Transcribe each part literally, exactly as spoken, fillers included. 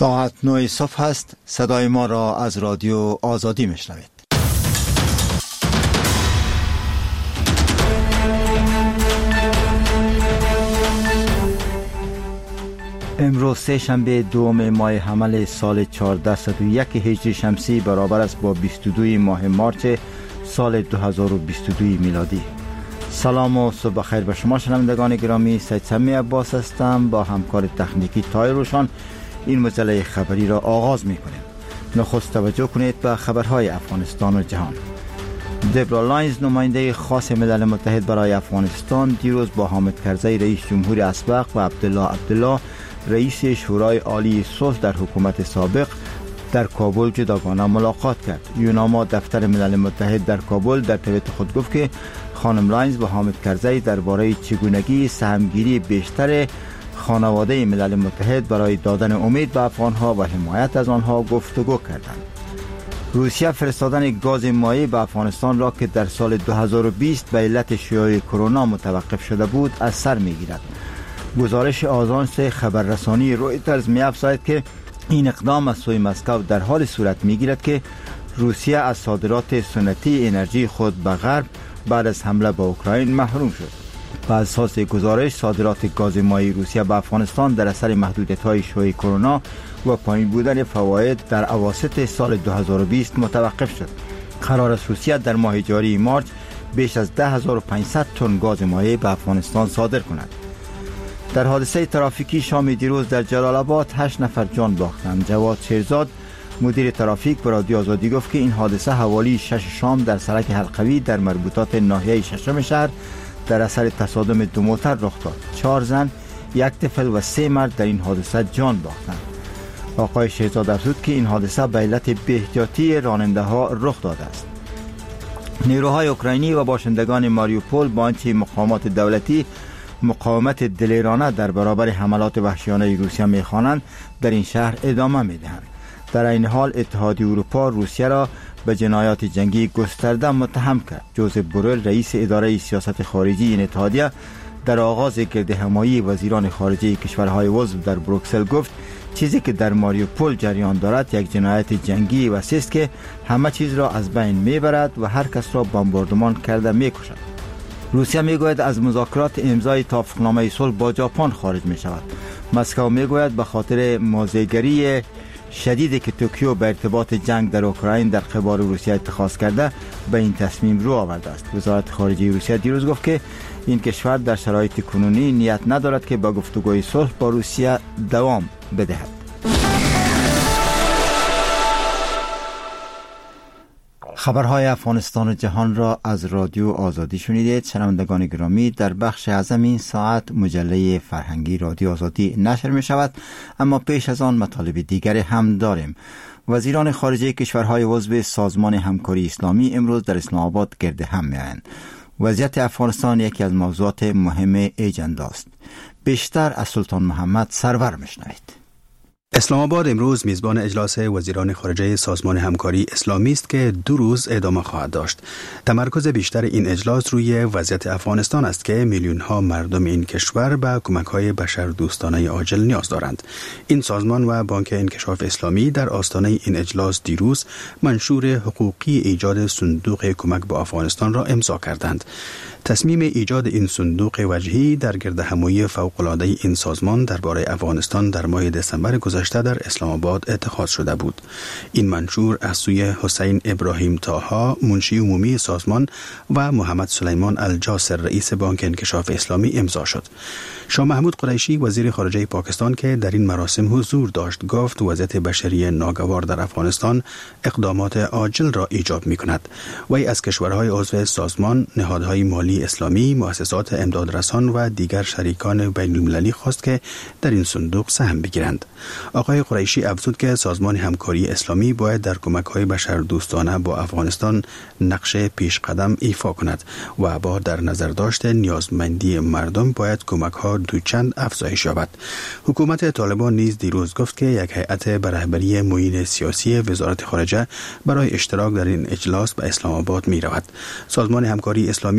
ساعت نه صبح است. صدای ما را از رادیو آزادی میشنوید. امروز سه شنبه دوم ماه حمل سال چهارصد و یک هجری شمسی برابر است با بیست و دو ماه مارس سال دو هزار و بیست و دو میلادی. سلام و صبح بخیر به شما شنوندگان گرامی. سید سمی عباس هستم. با همکار تکنیکی تای روشان این مجله خبری را آغاز می کنیم. نخست توجه کنید به خبرهای افغانستان و جهان. دبرا لاینز نماینده خاص ملل متحد برای افغانستان دیروز با حامد کرزی رئیس جمهور اسبق و عبدالله عبدالله رئیس شورای عالی صلح در حکومت سابق در کابل جداگانه ملاقات کرد. یوناما دفتر ملل متحد در کابل در توییت خود گفت که خانم لاینز با حامد کرزی درباره چگونگی سهمگیری بیشتر خانواده ملل متحد برای دادن امید به افغانها و حمایت از آنها گفتگو کردند. روسیه فرستادن گاز مایع به افغانستان را که در سال دو هزار و بیست به علت شیوع کرونا متوقف شده بود از سر میگیرد. گزارش آژانس خبررسانی رویترز می‌افزاید که این اقدام از سوی مسکو در حال صورت میگیرد که روسیه از صادرات سنتی انرژی خود به غرب بعد از حمله به اوکراین محروم شد. بر اساس گزارش صادرات گاز مایع روسیه به افغانستان در اثر محدودیت‌های شیوع کرونا و پایین بودن فواید در اواسط سال دو هزار و بیست متوقف شد. قرار است روسیه در ماه جاری مارس بیش از ده هزار و پانصد تن گاز مایع به افغانستان صادر کند. در حادثه ترافیکی شام دیروز در جلال آباد هشت نفر جان باختند. جواد شیرزاد مدیر ترافیک به رادیو آزادی گفت که این حادثه حوالی شش شام در سرک حلقوی در مربوطات ناحیه ششم شهر در اثر تصادم دو موتر رخ داد. چهار زن، یک طفل و سه مرد در این حادثه جان باختند. آقای شیرزاد افزود که این حادثه به علت بی‌احتیاطی راننده ها رخ داده است. نیروهای اوکراینی و باشندگان ماریوپول با آنچه مقامات دولتی مقاومت دلیرانه در برابر حملات وحشیانه روسیه می‌خوانند در این شهر ادامه می‌دهند. در این حال اتحادیه اروپا روسیه را به جنایات جنگی گسترده متهم کرد. جوزف بورل رئیس اداره سیاست خارجی این اتحادیه در آغاز گردهمایی وزیران خارجه کشورهای عضو در بروکسل گفت چیزی که در ماریوپول جریان دارد یک جنایت جنگی وسیع است که همه چیز را از بین میبرد و هر کس را بمباردمان کرده میکشد. روسیه میگوید از مذاکرات امضای توافقنامه صلح با ژاپن خارج می شود. مسکو میگوید به خاطر موضع‌گیری شدیدی که توکیو به ارتباط جنگ در اوکراین در قبال روسیه اتخاذ کرده به این تصمیم رو آورده است. وزارت خارجه روسیه دیروز گفت که این کشور در شرایط کنونی نیت ندارد که با گفتگوی صلح با روسیه دوام بدهد. خبرهای افغانستان و جهان را از رادیو آزادی شنیدید. شنوندگان گرامی، در بخش اعظم این ساعت مجله فرهنگی رادیو آزادی نشر می شود، اما پیش از آن مطالب دیگر هم داریم. وزیران خارجه کشورهای عضو سازمان همکاری اسلامی امروز در اسلام آباد گرد هم می آیند. وضعیت افغانستان یکی از موضوعات مهم اجندا است. بیشتر از سلطان محمد سرور میشنوید. اسلام آباد امروز میزبان اجلاس وزیران خارجه سازمان همکاری اسلامی است که دو روز ادامه خواهد داشت. تمرکز بیشتر این اجلاس روی وضعیت افغانستان است که میلیون ها مردم این کشور به کمک های بشردوستانه عاجل نیاز دارند. این سازمان و بانک انکشاف اسلامی در آستانه این اجلاس دیروز منشور حقوقی ایجاد صندوق کمک به افغانستان را امضا کردند. تصمیم ایجاد این صندوق وجهی در گردهمایی فوق‌العاده این سازمان درباره افغانستان در ماه دسامبر گذشته در اسلام آباد اتخاذ شده بود. این منشور از سوی حسین ابراهیم طاها منشی عمومی سازمان و محمد سلیمان الجاسر رئیس بانک انکشاف اسلامی امضا شد. شاه محمود قریشی وزیر خارجه پاکستان که در این مراسم حضور داشت گفت وضعیت بشری ناگوار در افغانستان اقدامات عاجل را ایجاب می‌کند. وی از کشورهای عضو سازمان، نهادهای مالی اسلامی، مؤسسات امدادرسان و دیگر شریکان بین المللی خواست که در این صندوق سهم بگیرند. آقای قریشی افزود که سازمان همکاری اسلامی باید در کمک‌های بشردوستانه با افغانستان نقش پیش قدم ایفا کند و با در نظر داشته نیازمندی مردم باید کمک‌ها دوچند افزایش یابد. حکومت طالبان نیز دیروز گفت که یک هیئت به رهبری معین سیاسی وزارت خارجه برای اشتراک در این اجلاس به اسلام آباد می رود. سازمان همکاری اسلامی در این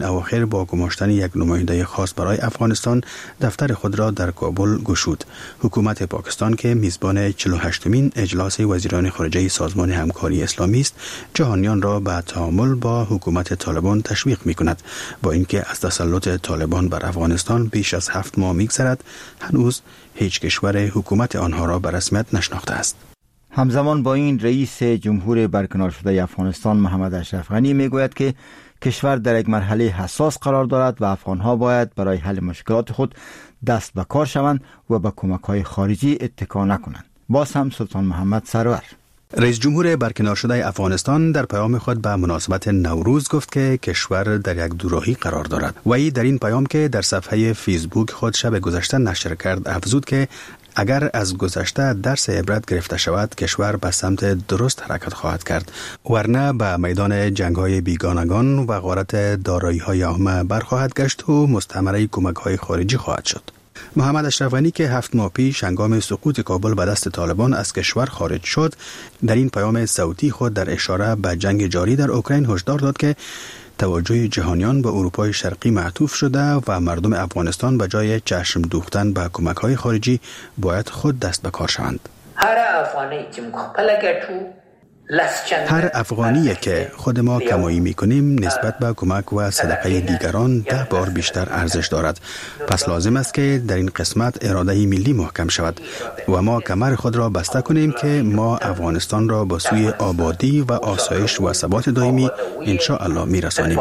اواخر با گماشتن یک نماینده خاص برای افغانستان دفتر خود را در کابل گشود. حکومت پاکستان که میزبان چهل و هشتمین اجلاس وزیران خارجه سازمان همکاری اسلامی است، جهانیان را به تعامل با حکومت طالبان تشویق می‌کند. با اینکه از تسلط طالبان بر افغانستان بیش از هفت ماه می‌گذرد، هنوز هیچ کشور حکومت آنها را به رسمیت نشناخته است. همزمان با این رئیس جمهور برکنار شده افغانستان محمد اشرف غنی میگوید که کشور در یک مرحله حساس قرار دارد و افغانها باید برای حل مشکلات خود دست به کار شوند و به کمک‌های خارجی اتکا نکنند. باز هم سلطان محمد سرور. رئیس جمهور برکنار شده افغانستان در پیام خود به مناسبت نوروز گفت که کشور در یک دوراهی قرار دارد. وی در این پیام که در صفحه فیسبوک خود شب گذشته نشر کرد افزود که اگر از گذشته درس عبرت گرفته شود، کشور به سمت درست حرکت خواهد کرد، ورنه به میدان جنگ‌های بیگانگان و غارت دارایی‌های عامه برخواهد گشت و مستعمره کمک‌های خارجی خواهد شد. محمد اشرف غنی که هفت ماه پیش هنگام سقوط کابل به دست طالبان از کشور خارج شد، در این پیام صوتی خود در اشاره به جنگ جاری در اوکراین هشدار داد که توجه جهانیان به اروپای شرقی معطوف شده و مردم افغانستان به جای چشم دوختن به کمک‌های خارجی باید خود دست به کار شوند. هر افغانی که مخبل گټو هر افغانی که خود ما کمایی میکنیم نسبت به کمک و صدقه دیگران ده بار بیشتر ارزش دارد. پس لازم است که در این قسمت اراده ملی محکم شود و ما کمر خود را بسته کنیم که ما افغانستان را به سوی آبادی و آسایش و ثبات دائمی ان شاء الله میرسانیم.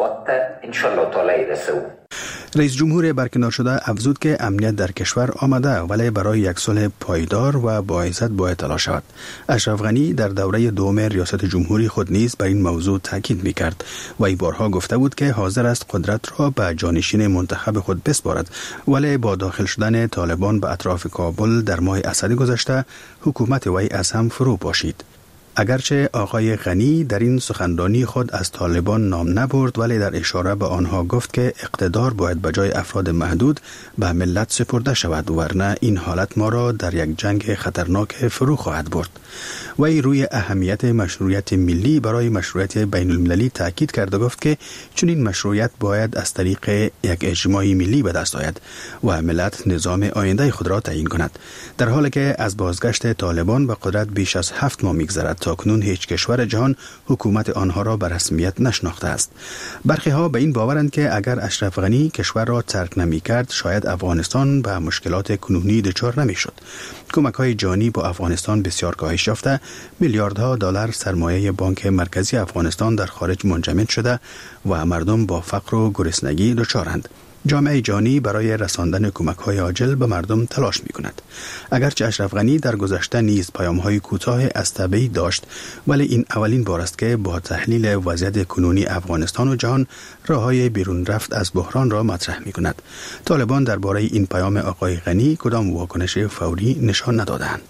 رئیس جمهور برکنار شده افزود که امنیت در کشور آمده ولی برای یک صلح پایدار و باعثت باید تلاش شود. اشرف غنی در دوره دوم ریاست جمهوری خود نیز بر این موضوع تاکید می‌کرد و ای بارها گفته بود که حاضر است قدرت را به جانشین منتخب خود بسپارد، ولی با داخل شدن طالبان به اطراف کابل در ماه اسد گذشته حکومت وی از هم فرو پاشید. اگرچه آقای غنی در این سخنرانی خود از طالبان نام نبرد، ولی در اشاره به آنها گفت که اقتدار باید به جای افراد محدود به ملت سپرده شود، ورنه این حالت ما را در یک جنگ خطرناک فرو خواهد برد. وی روی اهمیت مشروعیت ملی برای مشروعیت بین المللی تاکید کرد و گفت که چون این مشروعیت باید از طریق یک اجماع ملی به دست آید و ملت نظام آینده خود را تعیین کند. در حالی که از بازگشت طالبان به قدرت بیش از هفت ماه می‌گذرد، تاکنون هیچ کشور جهان حکومت آنها را به رسمیت نشناخته است. برخی ها به این باورند که اگر اشرف غنی کشور را ترک نمی‌کرد، شاید افغانستان به مشکلات کنونی دچار نمی‌شد. کمک‌های جانی با افغانستان بسیار کاهش یافته، میلیاردها دلار سرمایه بانک مرکزی افغانستان در خارج منجمد شده و مردم با فقر و گرسنگی دچارند. جامعه جهانی برای رساندن کمک‌های عاجل به مردم تلاش می‌کند. اگرچه اشرف غنی در گذشته نیز پیام‌های کوتاه از تبعی داشت، ولی این اولین بار است که با تحلیل وضعیت کنونی افغانستان و جهان راه‌های بیرون رفت از بحران را مطرح می‌کند. طالبان درباره این پیام آقای غنی کدام واکنش فوری نشان ندادند.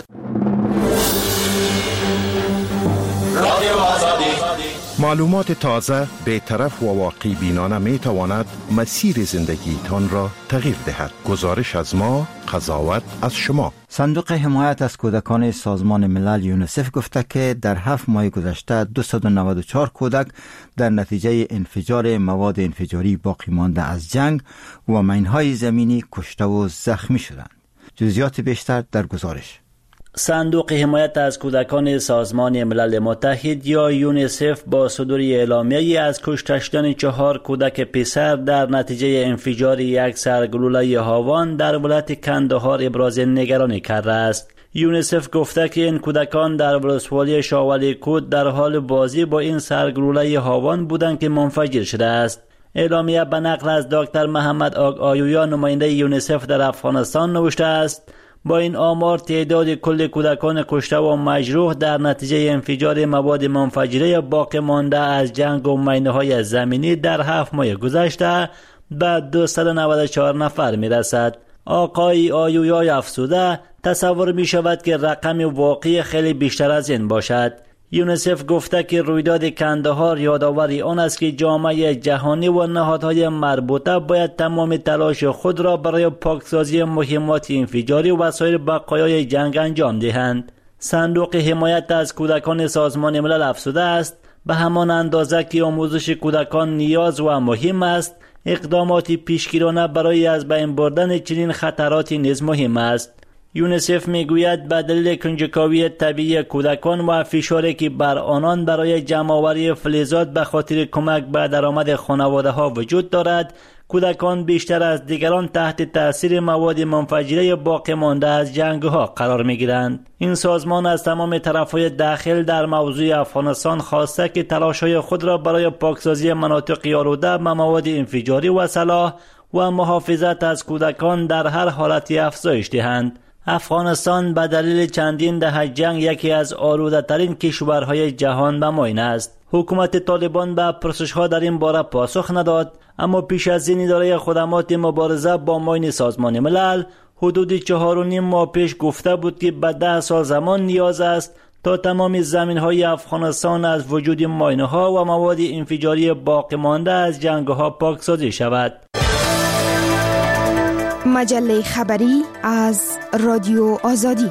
معلومات تازه، بی‌طرف و واقعی بینانه می تواند مسیر زندگی تان را تغییر دهد. گزارش از ما، قضاوت از شما. صندوق حمایت از کودکان سازمان ملل یونیسف گفته که در هفت ماه گذشته دویست و نود و چهار کودک در نتیجه انفجار مواد انفجاری باقی مانده از جنگ و مین‌های زمینی کشته و زخمی شدند. جزئیات بیشتر در گزارش. صندوق حمایت از کودکان سازمان ملل متحد یا یونیسف با صدور اعلامیه‌ای از کشته شدن چهار کودک پسر در نتیجه انفجار یک سرگلوله هاوان در ولایت کندهار ابراز نگرانی کرده است. یونیسف گفته که این کودکان در ولسوالی شاولی کود در حال بازی با این سرگلوله هاوان بودند که منفجر شده است. اعلامیه به نقل از دکتر محمد آگ آیویا نماینده یونیسف در افغانستان نوشته است: با این آمار تعداد کل کودکان کشته و مجروح در نتیجه انفجار مواد منفجره باقی مانده از جنگ و مینه‌های زمینی در هفت ماه گذشته به دویست و نود و چهار نفر میرسد. آقای آیویا افزوده تصور می شود که رقم واقعی خیلی بیشتر از این باشد. یونیسف گفته که رویداد کندهار یادآوری آن است که جامعه جهانی و نهادهای مربوطه باید تمام تلاش خود را برای پاکسازی مهمات انفجاری و سایر بقایای جنگ انجام دهند. صندوق حمایت از کودکان سازمان ملل افزوده است به همان اندازه که آموزش کودکان نیاز و مهم است، اقدامات پیشگیرانه برای از بین بردن چنین خطراتی نیز مهم است. یونیسف میگوید به دلیل کنجکاوی طبیعی کودکان و فشاری که بر آنان برای جمع‌آوری فلزات به خاطر کمک به درآمد خانواده ها وجود دارد، کودکان بیشتر از دیگران تحت تأثیر مواد منفجره باقی مانده از جنگ ها قرار می گیرند. این سازمان از تمام طرفهای داخل در موضوع افغانستان خواسته که تلاش‌های خود را برای پاکسازی مناطق آلوده به مواد انفجاری و سلاح و محافظت از کودکان در هر حالتی افزایش دهند. افغانستان به دلیل چندین دهه جنگ یکی از آلوده ترین کشورهای جهان به معین است. حکومت طالبان به پرسش‌ها در این باره پاسخ نداد، اما پیش از این اداره خدمات مبارزه با معین سازمان ملل حدود چهار و نیم ماه پیش گفته بود که به ده سال زمان نیاز است تا تمام زمین‌های افغانستان از وجود ماینه‌ها و مواد انفجاری باقی مانده از جنگ‌ها پاکسازی شود. مجله خبری از رادیو آزادی.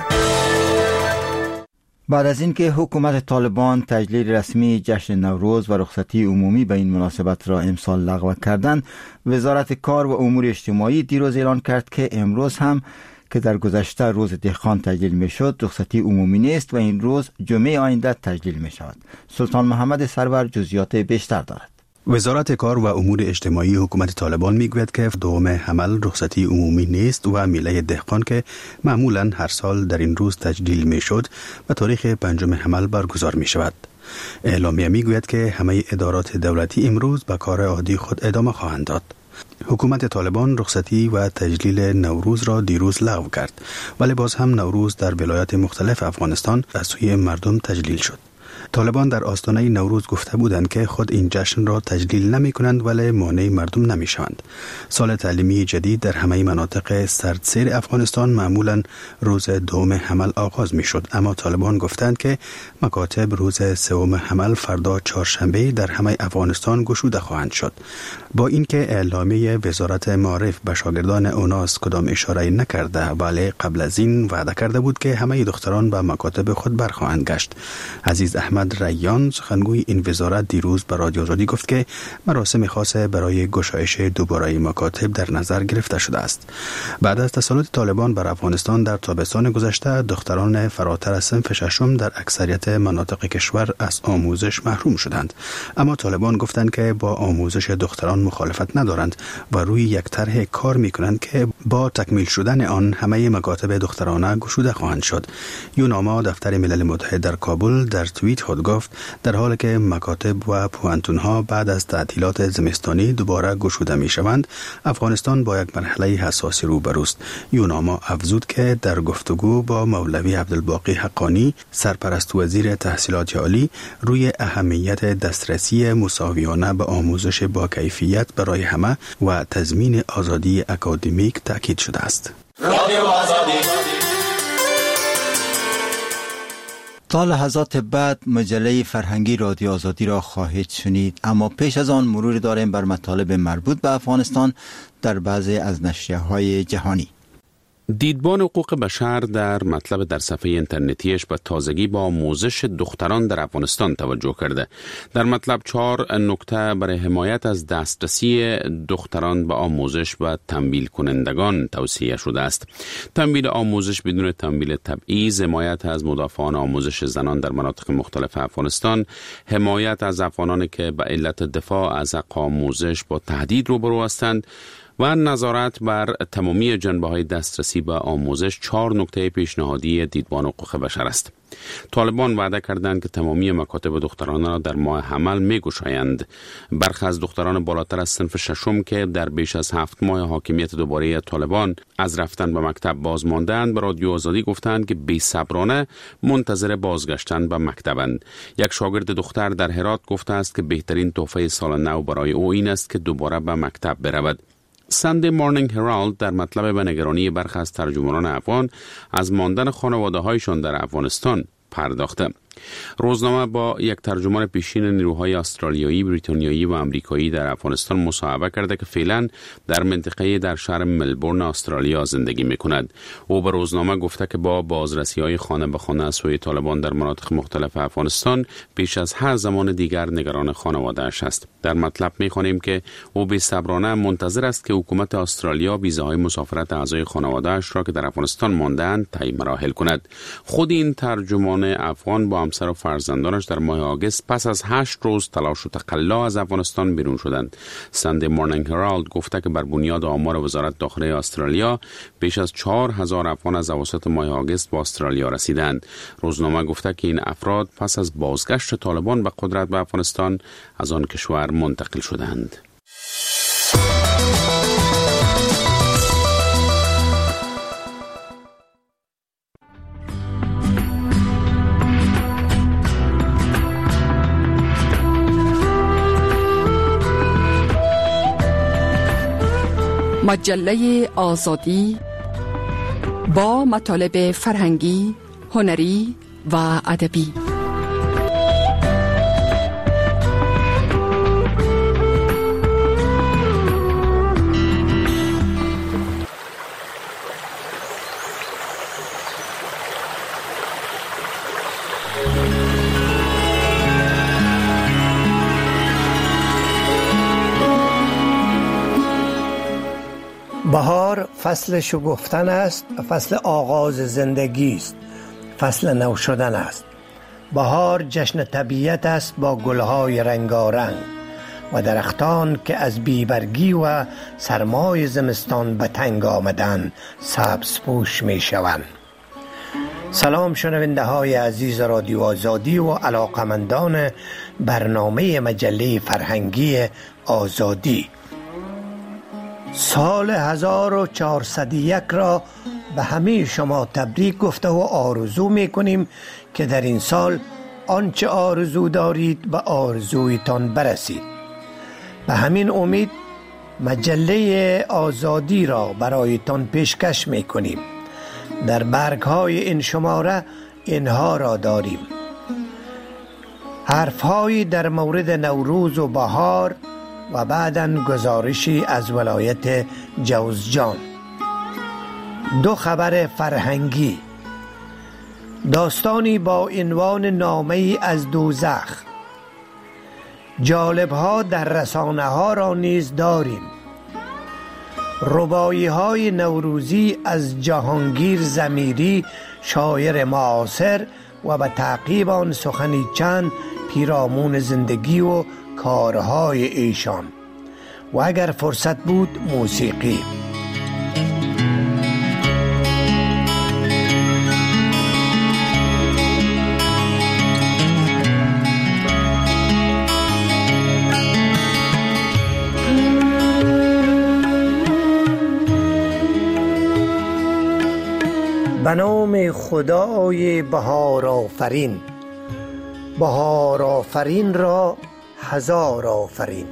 بعد از اینکه حکومت طالبان تجلیل رسمی جشن نوروز و رخصتی عمومی به این مناسبت را امسال لغو کردند، وزارت کار و امور اجتماعی دیروز اعلان کرد که امروز هم که در گذشته روز دهقان تجلیل می شد رخصتی عمومی نیست و این روز جمعه آینده تجلیل می شود. سلطان محمد سرور جزئیات بیشتر دارد. وزارت کار و امور اجتماعی حکومت طالبان میگوید که دوم حمل رخصتی عمومی نیست و میله دهقان که معمولا هر سال در این روز تجلیل میشد و تاریخ پنجم حمل برگزار می شود. اعلامیه میگوید که همه ادارات دولتی امروز به کار عادی خود ادامه خواهند داد. حکومت طالبان رخصتی و تجلیل نوروز را دیروز لغو کرد، ولی باز هم نوروز در ولایات مختلف افغانستان از سوی مردم تجلیل شد. طالبان در آستانه نوروز گفته بودند که خود این جشن را تجلیل نمی کنند ولی مانع مردم نمی شوند. سال تعلیمی جدید در همه مناطق سردسیر افغانستان معمولا روز دوم حمل آغاز می شد، اما طالبان گفتند که مکاتب روز سوم حمل فردا چهارشنبه در همه افغانستان گشوده خواهند شد. با اینکه اعلامیه وزارت معارف به شاگردان اوناس کدام اشاره نکرده، ولی قبل از این وعده کرده بود که همه دختران به مکاتب خود برخواهند گشت. عزیز احمد ریان سخنگوی این وزارت دیروز به رادیو آزادی گفت که مراسم خاص برای گشایش دوباره مکاتب در نظر گرفته شده است. بعد از تسلط طالبان بر افغانستان در تابستان گذشته، دختران فراتر از صنف ششم در اکثریت مناطق کشور از آموزش محروم شدند، اما طالبان گفتند که با آموزش دختران مخالفت ندارند و روی یک طرح کار میکنند که با تکمیل شدن آن همه مکاتب دخترانه گشوده خواهند شد. یوناما دفتر ملل متحد در کابل در توییت خود گفت در حالی که مکاتب و پوهنتون‌ها بعد از تعطیلات زمستانی دوباره گشوده می‌شوند، افغانستان با یک مرحله حساسی روبروست. یوناما افزود که در گفتگو با مولوی عبدالباقی حقانی، سرپرست وزیر تحصیلات عالی، روی اهمیت دسترسی مساویانه به آموزش با کیفیت برای همه و تضمین آزادی اکادمیک تاکید شده است. تا لحظات بعد مجله فرهنگی رادیو آزادی را خواهید شنید، اما پیش از آن مرور داریم بر مطالب مربوط به افغانستان در بعضی از نشریه‌های جهانی. دیدبان حقوق بشر در مطلب در صفحه اینترنتیش به تازگی با آموزش دختران در افغانستان توجه کرده. در مطلب چهار نکته برای حمایت از دسترسی دختران به آموزش و تمویل کنندگان توصیه شده است. تمویل آموزش بدون تمویل تبعیض، حمایت از مدافعان آموزش زنان در مناطق مختلف افغانستان، حمایت از افغانانی که به علت دفاع از حق آموزش با تهدید روبرو هستند و نظارت بر تمامی جنبه‌های دسترسی به آموزش چهار نکته پیشنهادی دیدبان حقوق بشر است. طالبان وعده کردند که تمامی مکاتب دخترانه را در ماه حمل می‌گشایند. برخی از دختران بالاتر از صنف ششم که در بیش از هفت ماه حاکمیت دوباره طالبان از رفتن به مکتب باز ماندند، به رادیو آزادی گفتند که بی‌صبرانه منتظر بازگشتن به مکتبند. یک شاگرد دختر در هرات گفته است که بهترین تحفه سال نو برای او این است که دوباره به مکتب برود. ساندی مورنینگ هرالد در مطلب به نگرانی برخی از ترجمانان افغان از ماندن خانواده هایشان در افغانستان پرداخته. روزنامه با یک ترجمان پیشین نیروهای استرالیایی، بریتانیایی و آمریکایی در افغانستان مصاحبه کرده که فعلا در منطقه در شهر ملبورن استرالیا زندگی می‌کند. او به روزنامه گفته که با بازرسی‌های خانه به خانه از سوی طالبان در مناطق مختلف افغانستان بیش از هر زمان دیگر نگران خانواده‌اش است. در مطلب می‌خوانیم که او بی‌صبرانه منتظر است که حکومت استرالیا ویزاهای مسافرت اعضای خانواده‌اش را که در افغانستان مانده‌اند طی مراحل کند. خود این ترجمان افغان با همسر و فرزندانش در ماه آگوست پس از هشت روز تلاش و تقلا از افغانستان بیرون شدند. ساندی مورنینگ هرالد گفته که بر بنیاد آمار وزارت داخله استرالیا بیش از چهار هزار افغان از اواسط ماه آگوست به استرالیا رسیدند. روزنامه گفته که این افراد پس از بازگشت طالبان به قدرت به افغانستان از آن کشور منتقل شدند. مجله آزادی با مطالب فرهنگی، هنری و ادبی. بهار فصل شکفتن است و فصل آغاز زندگی است، فصل نو شدن است. بهار جشن طبیعت است با گلهای رنگارنگ و درختان که از بیبرگی و سرمای زمستان به تنگ آمدن سبز پوش می شوند. سلام شنونده های عزیز رادیو آزادی و علاقمندان برنامه مجله فرهنگی آزادی. سال هزار و چهارصد و یک را به همه شما تبریک گفته و آرزو میکنیم که در این سال آنچه آرزو دارید به آرزویتان برسید. به همین امید مجله آزادی را برایتان پیشکش میکنیم. در برگ های این شماره اینها را داریم: حرف هایی در مورد نوروز و بهار و بعداً گزارشی از ولایت جوزجان، دو خبر فرهنگی، داستانی با عنوان نامه‌ای از دوزخ، جالب‌ها در رسانه ها را نیز داریم، رباعی های نوروزی از جهانگیر ضمیری شاعر معاصر و به تعقیب آن سخنی چند پیرامون زندگی و کارهای ایشان و اگر فرصت بود موسیقی. به نام خدای بهار آفرین، بهار آفرین را هزار آفرین.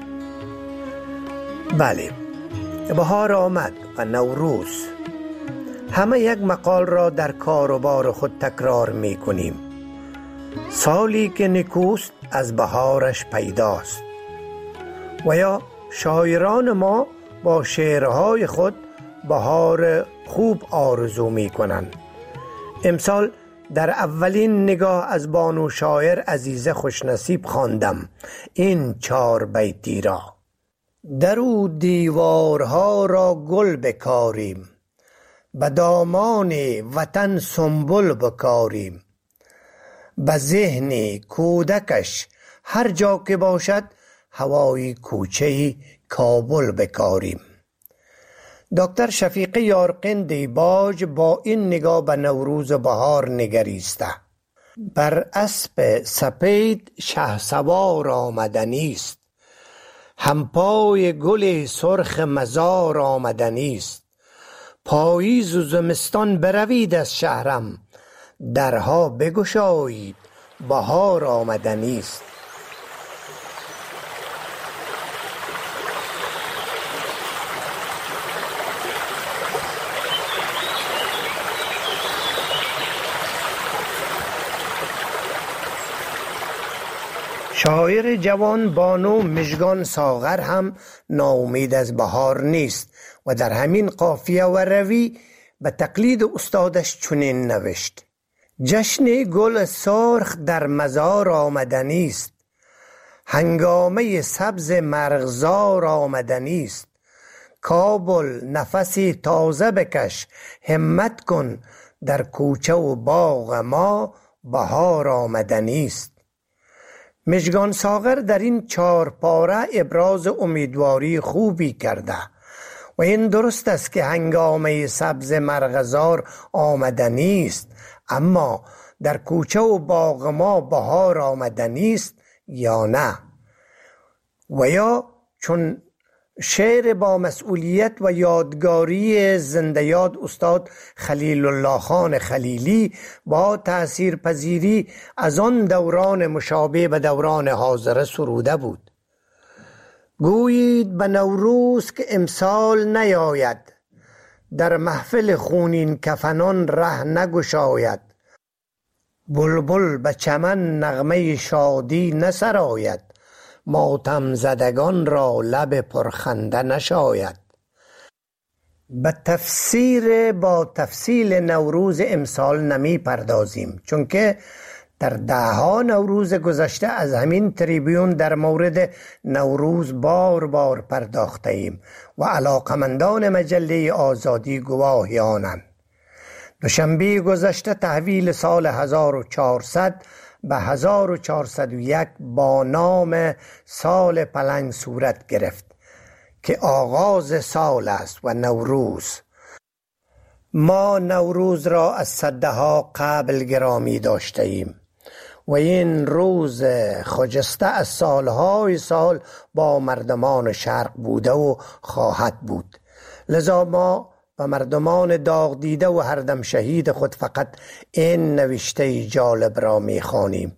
بله، بهار آمد و نوروز. همه یک مقال را در کار و بار خود تکرار می کنیم: سالی که نکوست از بهارش پیداست. و یا شاعران ما با شعرهای خود بهار خوب آرزو می کنند. امسال در اولین نگاه از بانو شاعر عزیزه خوشنصیب خواندم این چار بیتی را: در او دیوارها را گل بکاریم، به دامان وطن سنبل بکاریم، به ذهن کودکش هر جا که باشد هوای کوچه کابل بکاریم. دکتر شفیق یارقین دیباج با این نگاه به نوروز بهار نگریسته: بر اسب سپید شهسوار آمدنی است، همپای گل سرخ مزار آمدنی است، پاییز و زمستان بروید از شهرم، درها بگشایید بهار آمدنی است. شاعر جوان بانو مژگان ساغر هم ناامید از بهار نیست و در همین قافیه و روی به تقلید استادش چنین نوشت: جشن گل سرخ در مزار آمدنی است، هنگامه سبز مرغزار آمدنی است. کابل نفسی تازه بکش، همت کن، در کوچه و باغ ما بهار آمدنی است. مژگان ساغر در این چهار پاره ابراز امیدواری خوبی کرده و این درست است که هنگامه سبز مرغزار آمدنی است، اما در کوچه و باغ ما بهار آمدنی است یا نه؟ و یا چون شعر با مسئولیت و یادگاری زنده یاد استاد خلیل الله خان خلیلی با تأثیر پذیری از آن دوران مشابه به دوران حاضر سروده بود: گویید به نوروز که امسال نیاید، در محفل خونین کفنان ره نگشاید. بلبل به چمن نغمه شادی نسراید، ماتم زدگان را لب پرخنده نشاید. به تفسیر با تفصیل نوروز امسال نمی پردازیم، چون که در دهها نوروز گذشته از همین تریبیون در مورد نوروز بار بار پرداخته ایم و علاقمندان مجله آزادی گواهی آنند. دوشنبه گذشته تحویل سال هزار و چهارصد به هزار و چهارصد و یک با نام سال پلنگ صورت گرفت که آغاز سال است و نوروز. ما نوروز را از صدها قبل گرامی داشته ایم و این روز خجسته از سالهای سال با مردمان شرق بوده و خواهد بود. لذا ما و مردمان داغ دیده و هر دم شهید خود فقط این نوشته جالب را می خوانیم: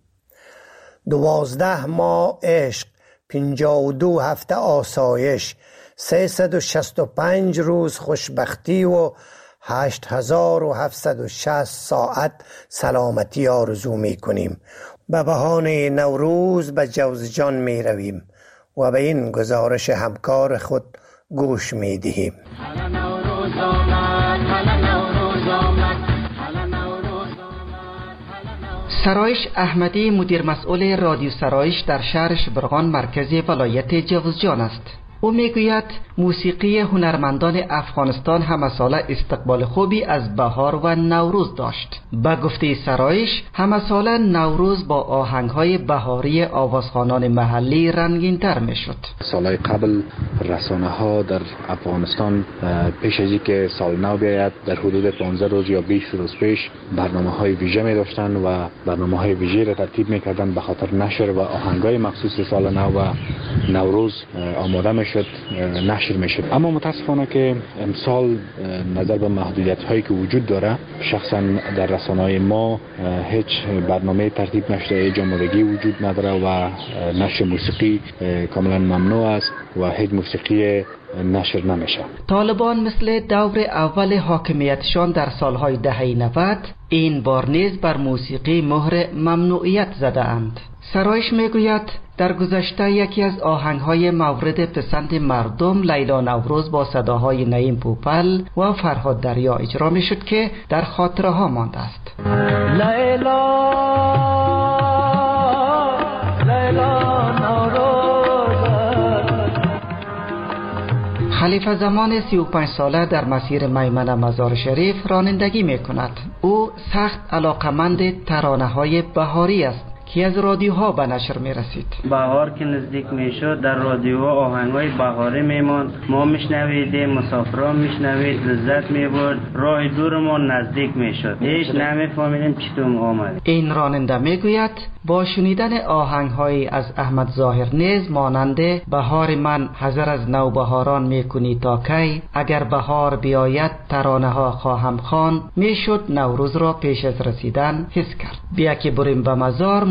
دوازده ماه عشق، پنجاه و دو هفته آسایش، سیصد و شصت و پنج روز خوشبختی و هشت هزار و هفتصد و شصت ساعت سلامتی آرزو می کنیم. به بهانه نوروز به جوزجان می رویم و به این گزارش همکار خود گوش می دهیم. سرایش احمدی مدیر مسئول رادیو سرایش در شهر شبرغان مرکز ولایت جوزجان است. او میگوید موسیقی هنرمندان افغانستان همه ساله استقبال خوبی از بهار و نوروز داشت. به گفته سرایش همه ساله نوروز با آهنگهای بهاری آوازخوانان محلی رنگین تر می شد. سالهای قبل رسانه ها در افغانستان پیش از اینکه سال نو بیاید در حدود پانزده روز یا بیست روز پیش برنامه های ویژه می داشتن و برنامه های ویژه را ترتیب می کردن به خاطر نشر و آهنگهای مخصوص سال نو و نوروز آماده می شد، نشر می شد. اما متاسفانه که امسال نظر به محدودیت هایی که وجود داره، شخصا در رسانه های ما هیچ برنامه ترتیب نشده، جامورگی وجود نداره و نشر موسیقی کاملا ممنوع است و هیچ موسیقی نشر نمیشه. طالبان مثل دور اول حاکمیتشان در سالهای دهه نود این بار نیز بر موسیقی مهر ممنوعیت زده اند. سرایش میگوید در گذشته یکی از آهنگهای مورد پسند مردم لیلا نوروز با صداهای نعیم پوپل و فرهاد دریا اجرا می شد که در خاطره ها مانده است. لیلا لیلا نوروز. خلیفه زمان سی و پنج ساله در مسیر میمنه مزار شریف رانندگی می کند. او سخت علاقمند ترانه های بهاری است که از رادیوها به نشر می رسید. بهار که نزدیک می شد در رادیوها آهنگای بهاری می ماند، ما میشنویدیم، مسافران میشنوید، لذت می برد، راه دورمان نزدیک می شد، هیچ نمی فهمیدیم چطور آمد. این راننده می گوید با شنیدن آهنگهایی از احمد ظاهر نیز مانند بهار من حذر از نوبهاران می کنی تا کی، اگر بهار بیاید ترانه ها خواهم خواند، می شد نوروز را پیش از رسیدن حس کرد. بیا که بریم به مزار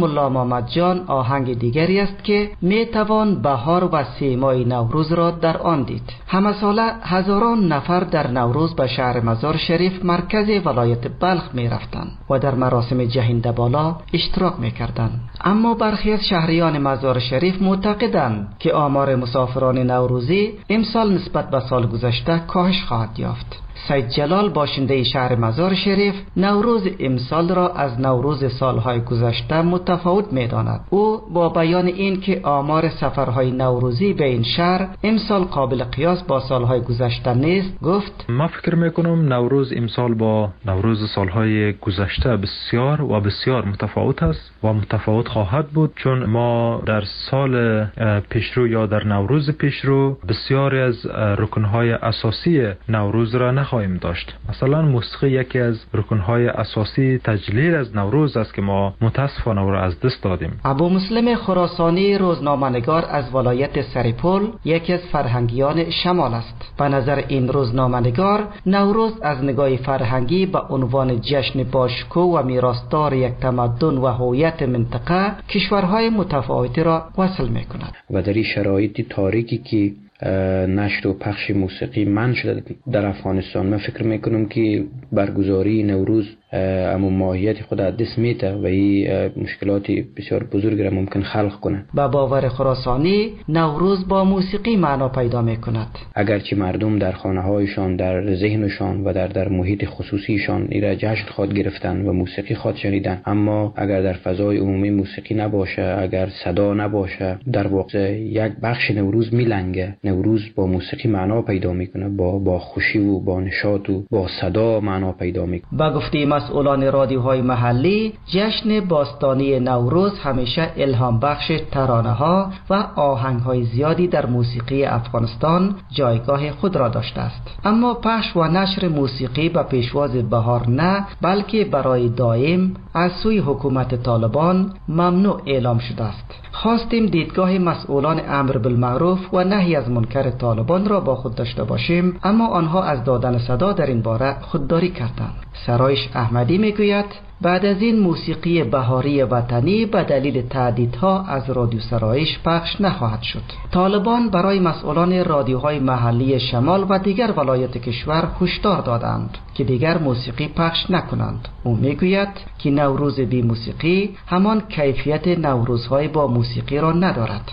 ملا محمد جان آهنگ دیگری است که می توان بهار و سیمای نوروز را در آن دید. همه ساله هزاران نفر در نوروز به شهر مزار شریف مرکز ولایت بلخ می رفتند و در مراسم جهنده بالا اشتراک می کردند. اما برخی از شهریان مزار شریف معتقدند که آمار مسافران نوروزی امسال نسبت به سال گذشته کاهش خواهد یافت. سید جلال باشنده شهر مزار شریف نوروز امسال را از نوروز سالهای گذشته متفاوت می‌داند. او با بیان این که آمار سفرهای نوروزی به این شهر امسال قابل قیاس با سالهای گذشته نیست گفت: من فکر میکنم نوروز امسال با نوروز سالهای گذشته بسیار و بسیار متفاوت است و متفاوت خواهد بود، چون ما در سال پیشرو یا در نوروز پیشرو بسیاری از رکنهای اساسی نوروز را نخواهیم داشت. مثلا موسیقی یکی از رکنهای اساسی تجلیل از نوروز است که ما متاسفانه او را از دست دادیم. ابو مسلم خراسانی روزنامه‌نگار از ولایت سرپل یکی از فرهنگیان شمال است. به نظر این روزنامه‌نگار نوروز از نگاه فرهنگی به عنوان جشن باشکوه و میراثدار یک تمدن و هویت منطقه کشورهای متفاوتی را وصل می‌کند. و در این شرایط تاریکی که نشر و پخش موسیقی منع شده در افغانستان، من فکر میکنم که برگزاری نوروز اما ماهیت خود از دست میده و این مشکلات بسیار بزرگ را ممکن خلق کنه. با باور خراسانی نوروز با موسیقی معنا پیدا میکند. اگرچه مردم در خانه هایشان، در ذهنشان و در در محیط خصوصیشان این را جشن خواد گرفتن و موسیقی خواد شنیدن، اما اگر در فضای عمومی موسیقی نباشه، اگر صدا نباشه، در واقع یک بخش نوروز میلنگه. نوروز با موسیقی معنا پیدا میکنه، با با خوشی و با نشاط و با صدا معنا پیدا میکنه. با گفته مسئولان رادیوهای محلی، جشن باستانی نوروز همیشه الهام بخش ترانه ها و آهنگ های زیادی در موسیقی افغانستان جایگاه خود را داشته است. اما پخش و نشر موسیقی به پیشواز بهار نه، بلکه برای دائم از سوی حکومت طالبان ممنوع اعلام شده است. خواستیم دیدگاه مسئولان امر بالمعروف و نهی از منکر طالبان را با خود داشته باشیم، اما آنها از دادن صدا در این باره خودداری کردند. سرایش احمدی میگوید بعد از این موسیقی بهاری وطنی به دلیل تهدیدها از رادیو سرایش پخش نخواهد شد. طالبان برای مسئولان رادیوهای محلی شمال و دیگر ولایات کشور هشدار دادند که دیگر موسیقی پخش نکنند. او میگوید که نوروز بی موسیقی همان کیفیت نوروزهای با موسیقی را ندارد.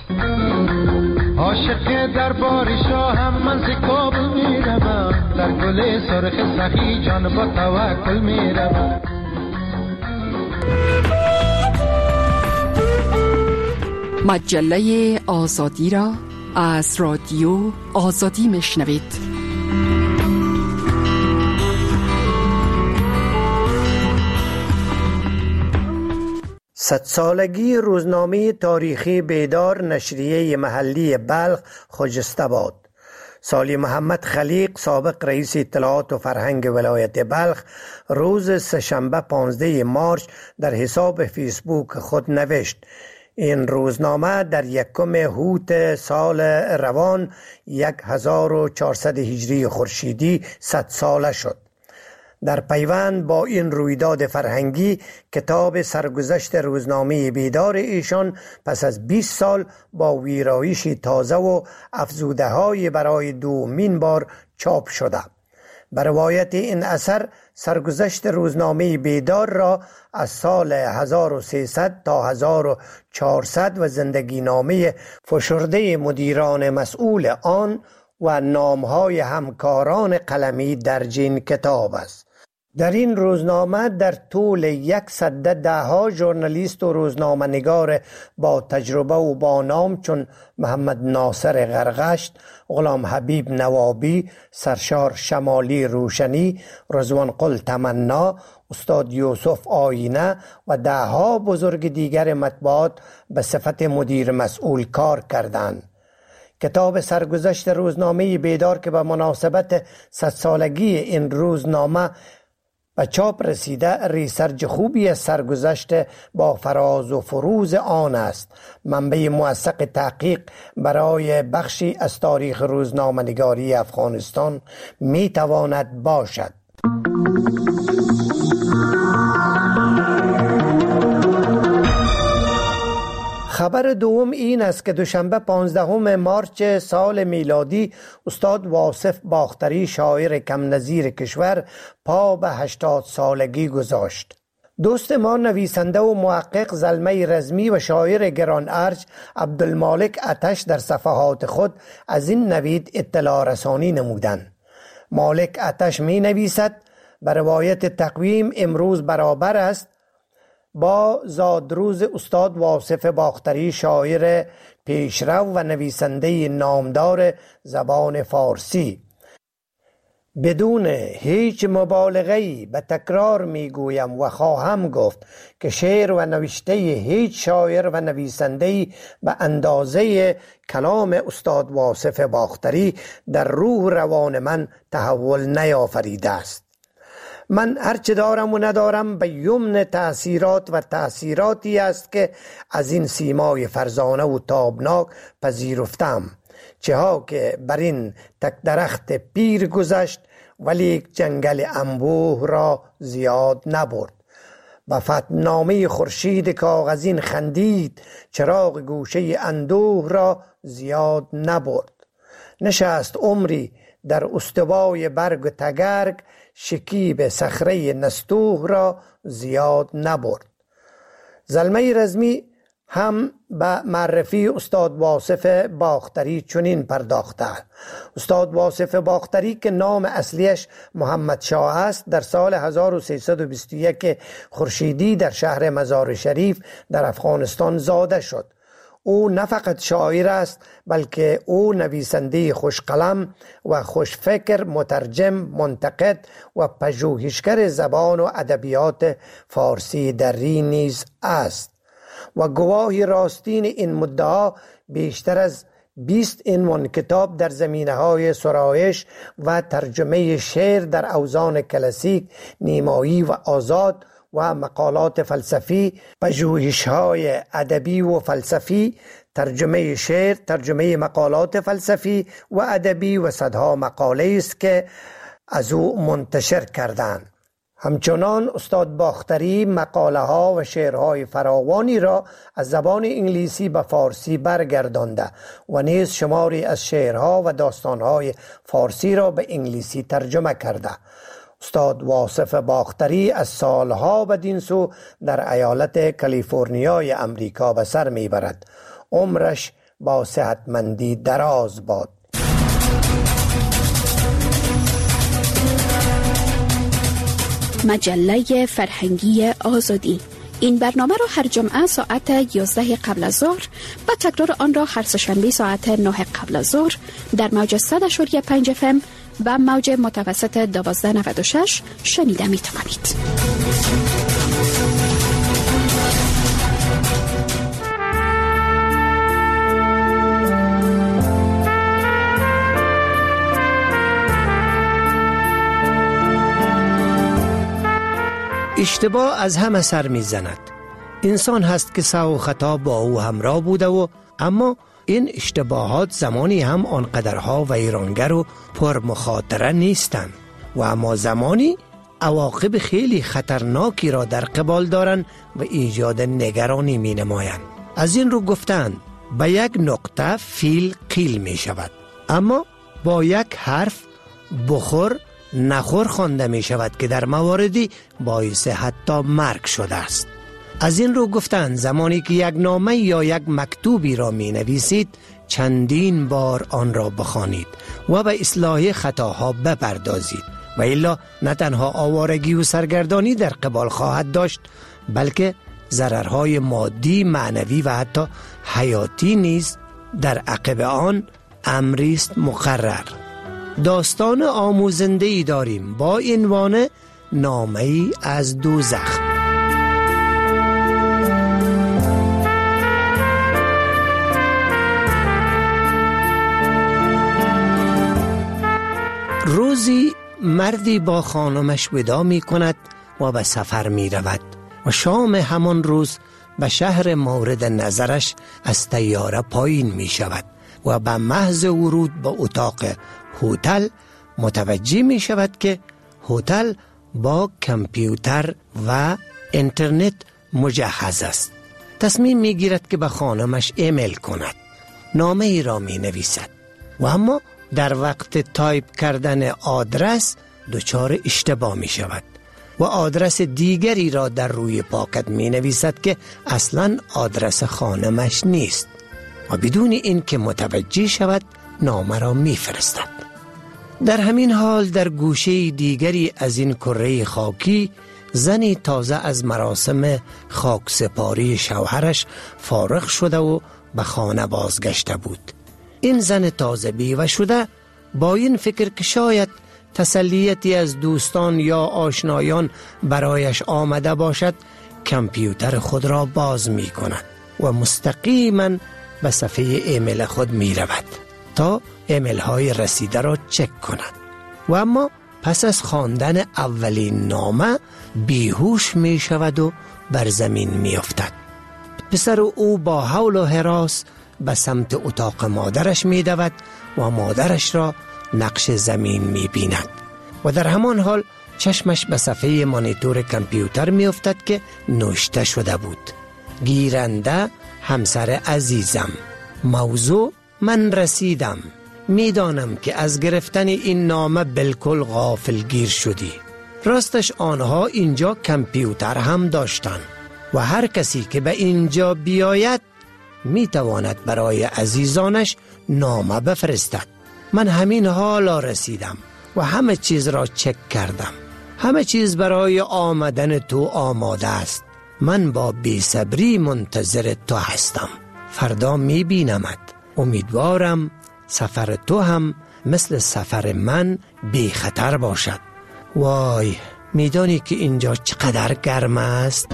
عاشق دربار شاهم من ز کابل میروم، در گل سرخ سخی جان با توکل میروم. مجله آزادی را از رادیو آزادی میشنوید. صد سالگی روزنامه تاریخی بیدار نشریه محلی بلخ خجسته‌آباد. سالی محمد خلیق سابق رئیس اطلاعات و فرهنگ ولایت بلخ روز سه‌شنبه پانزده مارس در حساب فیسبوک خود نوشت: این روزنامه در یکم هوت سال روان هزار و چهارصد هجری خورشیدی صد ساله شد. در پیوند با این رویداد فرهنگی، کتاب سرگذشت روزنامه بیدار ایشان پس از بیست سال با ویرایشی تازه و افزوده‌های برای دومین بار چاپ شده. به روایت این اثر، سرگذشت روزنامه بیدار را از سال هزار و سیصد تا هزار و چهارصد و زندگی نامه فشرده مدیران مسئول آن و نامهای همکاران قلمی درج این کتاب است. در این روزنامه در طول یک سده دهها ژورنالیست و روزنامه نگار با تجربه و با نام چون محمد ناصر غرغشت، غلام حبیب نوابی، سرشار شمالی روشنی، رضوان قل تمنا، استاد یوسف آینه و دهها بزرگ دیگر مطبوعات به صفت مدیر مسئول کار کردند. کتاب سرگذشت روزنامه بیدار که به مناسبت صد سالگی این روزنامه به چاپ رسیده، ریسرچ خوبی از سرگذشت با فراز و فروز آن است. منبع موثق تحقیق برای بخشی از تاریخ روزنامه نگاری افغانستان می تواند باشد. خبر دوم این است که دوشنبه پانزدهم مارس سال میلادی استاد واصف باختری شاعر کم نظیر کشور پا به هشتاد سالگی گذاشت. دوست ما نویسنده و محقق زلمه رزمی و شاعر گران ارج عبدالمالک آتش در صفحات خود از این نوید اطلاع رسانی نمودند. مالک آتش می نویسد به روایت تقویم امروز برابر است با زادروز استاد واصف باختری شاعر پیشرو و نویسنده نامدار زبان فارسی. بدون هیچ مبالغه‌ای به تکرار میگویم و خواهم گفت که شعر و نوشته هیچ شاعر و نویسنده‌ای به اندازه کلام استاد واصف باختری در روح روان من تحول نیافریده است. من هرچه دارم و ندارم به یمن تأثیرات و تأثیراتی است که از این سیمای فرزانه و تابناک پذیرفتم، چه ها که بر این تک درخت پیر گذشت ولی یک جنگل انبوه را زیاد نبرد. به فتنامه خورشید کاغذین خندید، چراغ گوشه اندوه را زیاد نبرد. نشست عمری در استوای برگ و تگرگ، شکیب صخره نستوه را زیاد نبرد. زلمه رزمی هم به معرفی استاد واصف باختری چنین پرداخته. استاد واصف باختری که نام اصلیش محمد شاه است، در سال هزار و سیصد و بیست و یک خورشیدی در شهر مزار شریف در افغانستان زاده شد. او نه فقط شاعر است بلکه او نویسنده خوشقلم و خوشفکر، مترجم، منتقد و پژوهشگر زبان و ادبیات فارسی دری نیز است و گواهی راستین این مدعا بیشتر از بیست عنوان کتاب در زمینه‌های سرایش و ترجمه شعر در اوزان کلاسیک، نیمایی و آزاد و مقالات فلسفی، پژوهش‌های ادبی و فلسفی، ترجمه شعر، ترجمه مقالات فلسفی و ادبی و صدها مقاله است که از او منتشر کردند. همچنان استاد باختری مقاله ها و شعرهای فراوانی را از زبان انگلیسی به فارسی برگردانده و نیز شماری از شعرها و داستانهای فارسی را به انگلیسی ترجمه کرده. استاد واصف باختری از سالها بدین سو در ایالت کالیفرنیای امریکا به سر میبرد. عمرش با صحتمندی دراز باد. مجله فرهنگی آزادی. این برنامه را هر جمعه ساعت یازده قبل از ظهر و تکرار آن را هر سه‌شنبه ساعت نه قبل از ظهر در موج صد و پنج اف ام و موج متوسط دوازده نود و شش شنیده می توانید. اشتباه از همه سر می زند. انسان هست که سهو و خطا با او همراه بوده و اما این اشتباهات زمانی هم آنقدرها ویرانگر و پر مخاطره نیستند و اما زمانی عواقب خیلی خطرناکی را در قبال دارند و ایجاد نگرانی می نمایند. از این رو گفتند به یک نقطه فیل قیل می شود، اما با یک حرف بخور نخور خوانده می شود که در مواردی باعث حتی مرگ شده است. از این رو گفتند زمانی که یک نامه یا یک مکتوبی را می نویسید چندین بار آن را بخوانید و به اصلاح خطاها بپردازید و الا نه تنها آوارگی و سرگردانی در قبال خواهد داشت بلکه ضررهای مادی، معنوی و حتی حیاتی نیز در عقب آن امری است مقرر. داستان آموزنده‌ای داریم با عنوان نامه‌ای از دوزخ. روزی مردی با خانمش ودا می کند و به سفر می رود و شام همان روز به شهر مورد نظرش از طیاره پایین می شود و به محض ورود به اتاق هتل متوجه می شود که هتل با کامپیوتر و اینترنت مجهز است. تصمیم می گیرد که به خانمش ایمیل کند. نامه ای را می نویسد و اما در وقت تایپ کردن آدرس دچار اشتباه می شود و آدرس دیگری را در روی پاکت می نویسد که اصلا آدرس خانمش نیست و بدون این که متوجه شود نامه را می فرستد. در همین حال در گوشه دیگری از این کره خاکی زنی تازه از مراسم خاک سپاری شوهرش فارغ شده و به خانه بازگشته بود. این زن تازه بیوه شده با این فکر که شاید تسلیتی از دوستان یا آشنایان برایش آمده باشد کامپیوتر خود را باز می کند و مستقیما به صفحه ایمیل خود می رود تا ایمیل های رسیده را چک کند و اما پس از خواندن اولین نامه بیهوش می شود و بر زمین می افتد. پسر او با حول و هراس به سمت اتاق مادرش می دود و مادرش را نقش زمین می بیند و در همان حال چشمش به صفحه مانیتور کامپیوتر می افتد که نوشته شده بود: گیرنده همسر عزیزم، موضوع من رسیدم، می دانم که از گرفتن این نامه بالکل غافلگیر شدی. راستش آنها اینجا کامپیوتر هم داشتن و هر کسی که به اینجا بیاید می تواند برای عزیزانش نامه بفرستد. من همین حالا رسیدم و همه چیز را چک کردم. همه چیز برای آمدن تو آماده است. من با بی‌صبری منتظر تو هستم. فردا می بینمت. امیدوارم سفر تو هم مثل سفر من بی خطر باشد. وای، میدانی که اینجا چقدر گرم است؟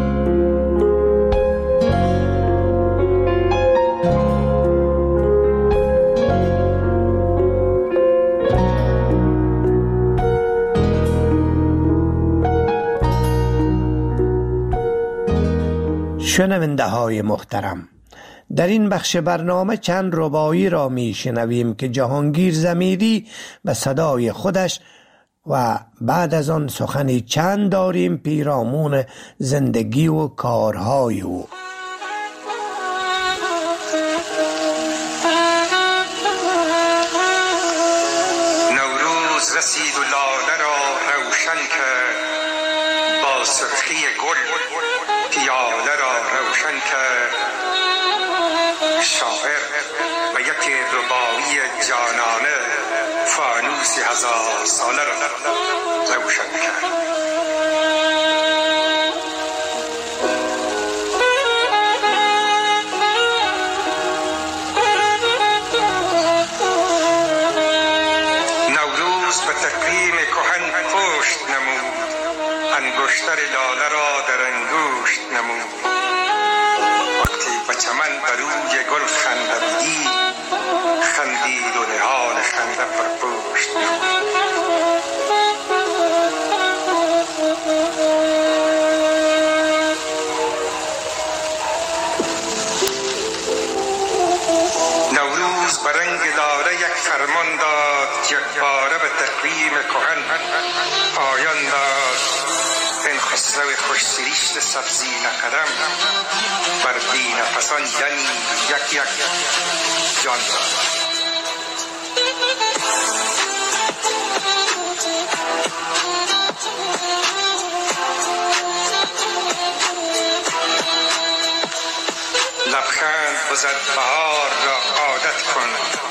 شنونده های محترم، در این بخش برنامه چند رباعی را می شنویم که جهانگیر ضمیری به صدای خودش و بعد از آن سخنی چند داریم پیرامون زندگی و کارهای او. نوروز رسید و لاله را روشن کرد، با سرخی گل پیاله را روشن کرد. شاعر و یک رباعی جانانه فانوس هزار ساله را روشن کرد. نوروز به تقویم کهن پشت نمود، انگشتر لاله را در انگشت نمود. وقتی به چمن بر روی گل خنده بدی، خندید و نهال خنده پر پشت نمود. نوروز به رنگ لاله یک فرمان داد، یک باره به تقویم کهن پایان داد. این خسرو خوش سریشت سبزی نقدم بر بی نفسان یعنی یک یک جان داد. لبخند بزن بهار را عادت کن،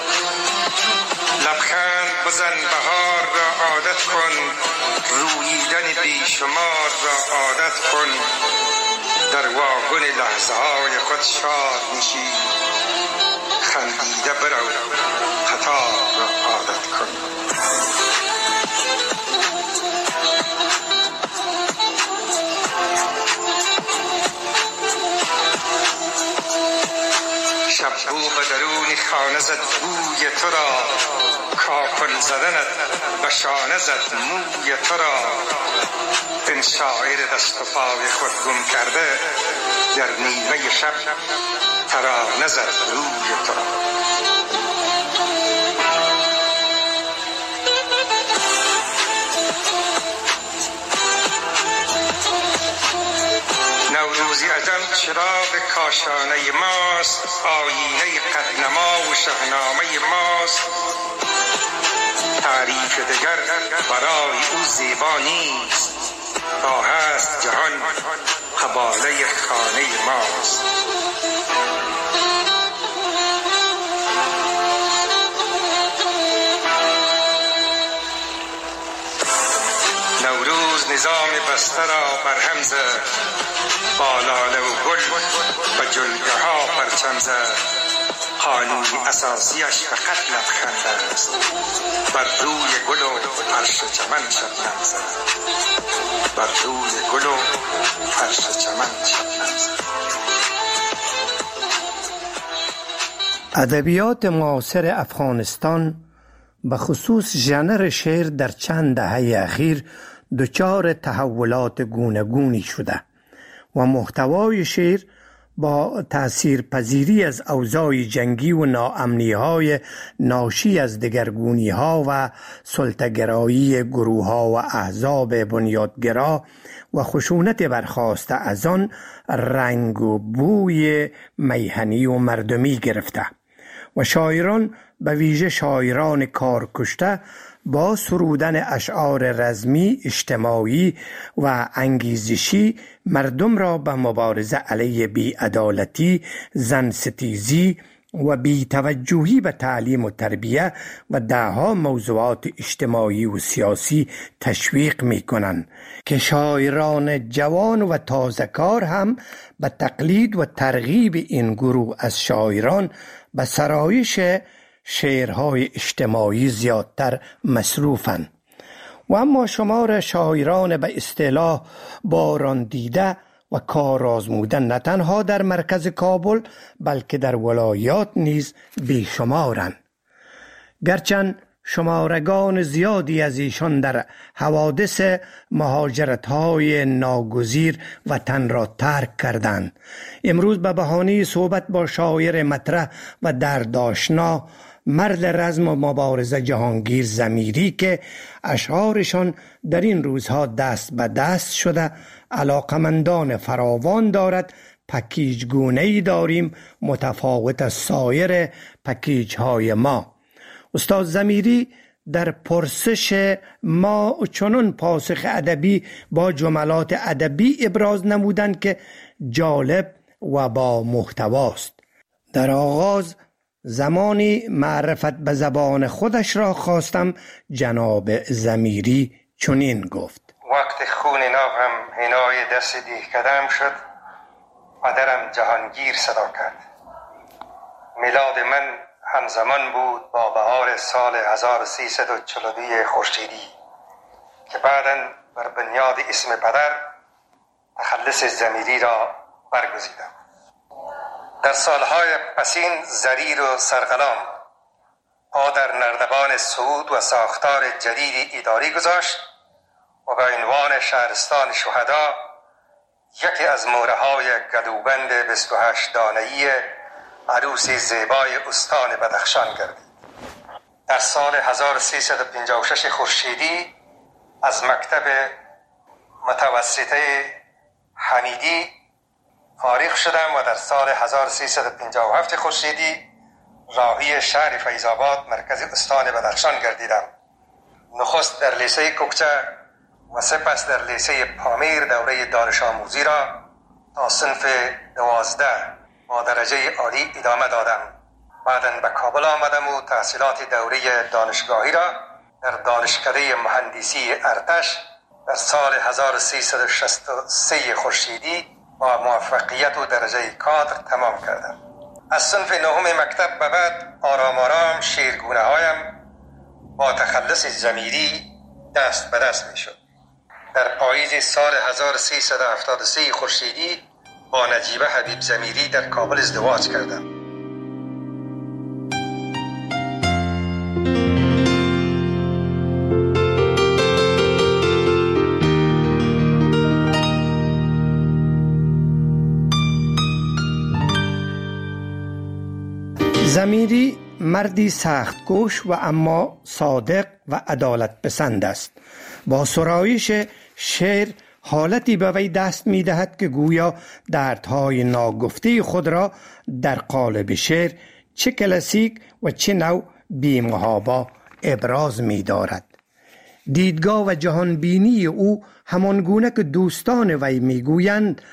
لبخند بزن بهار را عادت کن. روییدن بیشمار را عادت کن. در واگن لحظه های خود شاد نشین، خندیده برو قطار را عادت کن. شب بو به درون خانه زد بوی تو را، کاکل زدنت به شانه زد موی تو را. این شاعر دست و پای خود گم کرده، در نیمه شب ترانه زد روی تو را. نوروزی عجم چراغ کاشانه ماست، آینه قدنما و شهنامه ماست. تعریف دگر برای او زیبا نیست، تا هست جهان قباله خانه ماست. نوروز نظام بسته را برهم زد، با لاله و گل و جلگه ها پرچم زد. قانون اساسیش فقط لبخند است، بر روی گل و فرش چمن شبنم زد. بر روی گل و فرش چمن شبنم زد. ادبیات معاصر افغانستان به خصوص ژانر شعر در چند دهه اخیر دچار تحولات گوناگونی شده و محتوای شعر با تأثیرپذیری از اوضاع جنگی و ناامنی‌های ناشی از دگرگونی‌ها و سلطه‌گرایی گروه‌ها و احزاب بنیادگرا و خشونت برخاسته از آن رنگ و بوی میهنی و مردمی گرفته و شاعران به ویژه شاعران کارکشته با سرودن اشعار رزمی، اجتماعی و انگیزشی مردم را به مبارزه علیه بی‌عدالتی، زنستیزی و بی‌توجهی به تعلیم و تربیه و دهها موضوعات اجتماعی و سیاسی تشویق می کنند که شاعران جوان و تازه‌کار هم به تقلید و ترغیب این گروه از شاعران به سرایش شعرهای اجتماعی زیادتر مصروفند. و اما شمار شاعران به اصطلاح باران دیده و کار آزموده نه تنها در مرکز کابل بلکه در ولایات نیز بیشمارند. گرچند شمارگان زیادی از ایشان در حوادث مهاجرت‌های ناگزیر وطن را ترک کردند. امروز به بهانه صحبت با شاعر مطرح و دردآشنا، مرد رزم و مبارزه جهانگیر ضمیری که اشعارشان در این روزها دست به دست شده، علاقمندان فراوان دارد، پکیج گونه‌ای داریم متفاوت از سایر پکیج های ما. استاد ضمیری در پرسش ما چنان پاسخ ادبی با جملات ادبی ابراز نمودند که جالب و با محتواست. در آغاز زمانی معرفت به زبان خودش را خواستم، جناب ضمیری چنین گفت: وقت خون ناغم حنای دست دیگرم شد و درم جهانگیر صدا کرد. میلاد من همزمان بود با بهار سال هزار و سیصد و چهل و دو خورشیدی که بعداً بر بنیاد اسم پدر تخلص ضمیری را برگزیدم. در سالهای پسین زریر و سرقلام پا در نردبان صعود و ساختار جدید اداری گذاشت و به عنوان شهرستان شهدا یکی از مهره‌های گدوبند بیست و هشت دانه‌ای عروس زیبای استان بدخشان گردید. در سال هزار و سیصد و پنجاه و شش خورشیدی از مکتب متوسطه حمیدی فارغ شدم و در سال هزار و سیصد و پنجاه و هفت خورشیدی راهی شهر فیض‌آباد مرکز استان بدخشان گردیدم. نخست در لیسه کوکچه و سپس در لیسه پامیر دوره دانش آموزی را تا صنف دوازده با درجه عالی ادامه دادم. بعداً به کابل آمدم و تحصیلات دوره دانشگاهی را در دانشکده مهندسی ارتش در سال هزار و سیصد و شصت و سه خورشیدی با موفقیت و درجه کادر تمام کردم. از صنف نهم مکتب به بعد آرام آرام شعرگونه هایم با تخلص ضمیری دست به دست می شد. در پاییز سال هزار و سیصد و هفتاد و سه خورشیدی با نجیبه حبیب ضمیری در کابل ازدواج کردم. ضمیری مردی سخت‌کوش و اما صادق و عدالت پسند است. با سرایش شعر حالتی به وی دست می دهد که گویا دردهای ناگفته خود را در قالب شعر چه کلاسیک و چه نوع بی‌محابا ابراز می دارد. دیدگاه و جهانبینی او همان گونه که دوستان وی می گویند،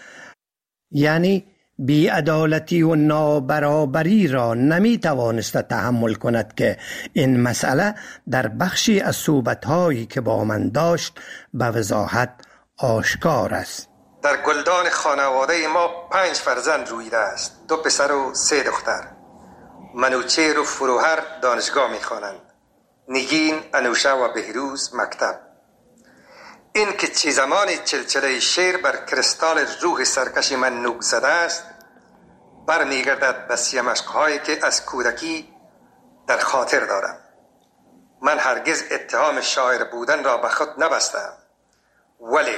یعنی بی‌عدالتی و نابرابری را نمی توانست تحمل کند که این مسئله در بخشی از صحبت‌هایی که با من داشت به وضاحت آشکار است. در گلدان خانواده ما پنج فرزند رویده است، دو پسر و سه دختر. منوچهر و فروهر دانشگاه می‌خوانند، نگین، انوشه و بهروز مکتب. این که چه زمان چلچله شعر بر کریستال روح سرکش من نوک زده است، برمیگردد به سیمشق‌هایی که از کودکی در خاطر دارم. من هرگز اتهام شاعر بودن را به خود نبستم، ولی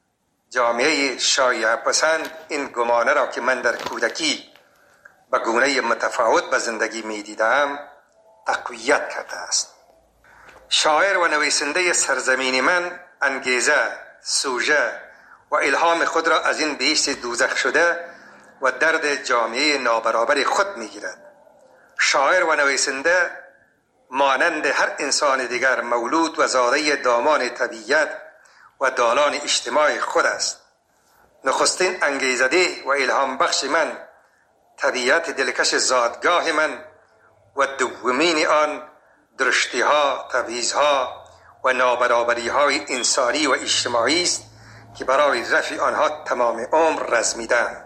جامعه شایعه پسند این گمانه را که من در کودکی به گونه متفاوت به زندگی می دیدم تقویت کرده است. شاعر و نویسنده سرزمین من انگیزه، سوژه و الهام خود را از این بهشت دوزخ شده و درد جامعه نابرابر خود می گیرد. شاعر و نویسنده مانند هر انسان دیگر مولود و زاده دامان طبیعت و دالان اجتماع خود است. نخستین انگیزده و الهام بخش من طبیعت دلکش زادگاه من و دومین آن درشتی ها، تبعیض ها و نابرابری های انسانی و اجتماعی است که برای رفع آنها تمام عمر رزمیدم.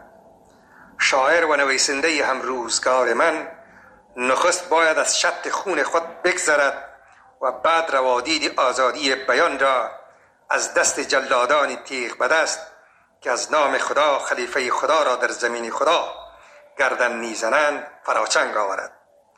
شاعر و نویسنده هم روزگار من نخست باید از شط خون خود بگذرد و بعد روادید آزادی بیان را از دست جلادان تیغ به دست که از نام خدا خلیفه خدا را در زمین خدا گردن میزنند فراچنگ آورد.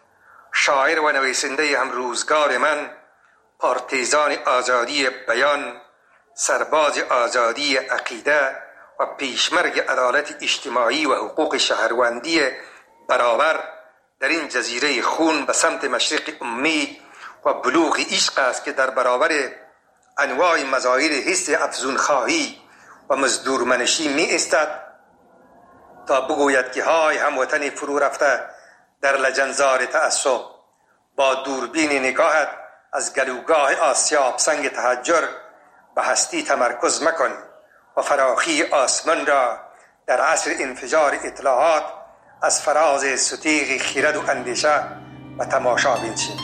شاعر و نویسنده هم روزگار من پارتیزان آزادی بیان، سرباز آزادی عقیده و پیشمرگ عدالت اجتماعی و حقوق شهروندی برابر در این جزیره خون به سمت مشرق امی و بلوغ عشق است که در برابر انواع مظاهر حس افزون خواهی و مزدورمنشی می استد تا بگوید که های هموطن فرو رفته در لجنزار تعصب، با دوربین نگاهت از گلوگاه آسیاب سنگ تحجر به هستی تمرکز مکن و فراخی آسمان را در عصر انفجار اطلاعات از فراز ستیغ خیرد و اندیشه و تماشا بنشین.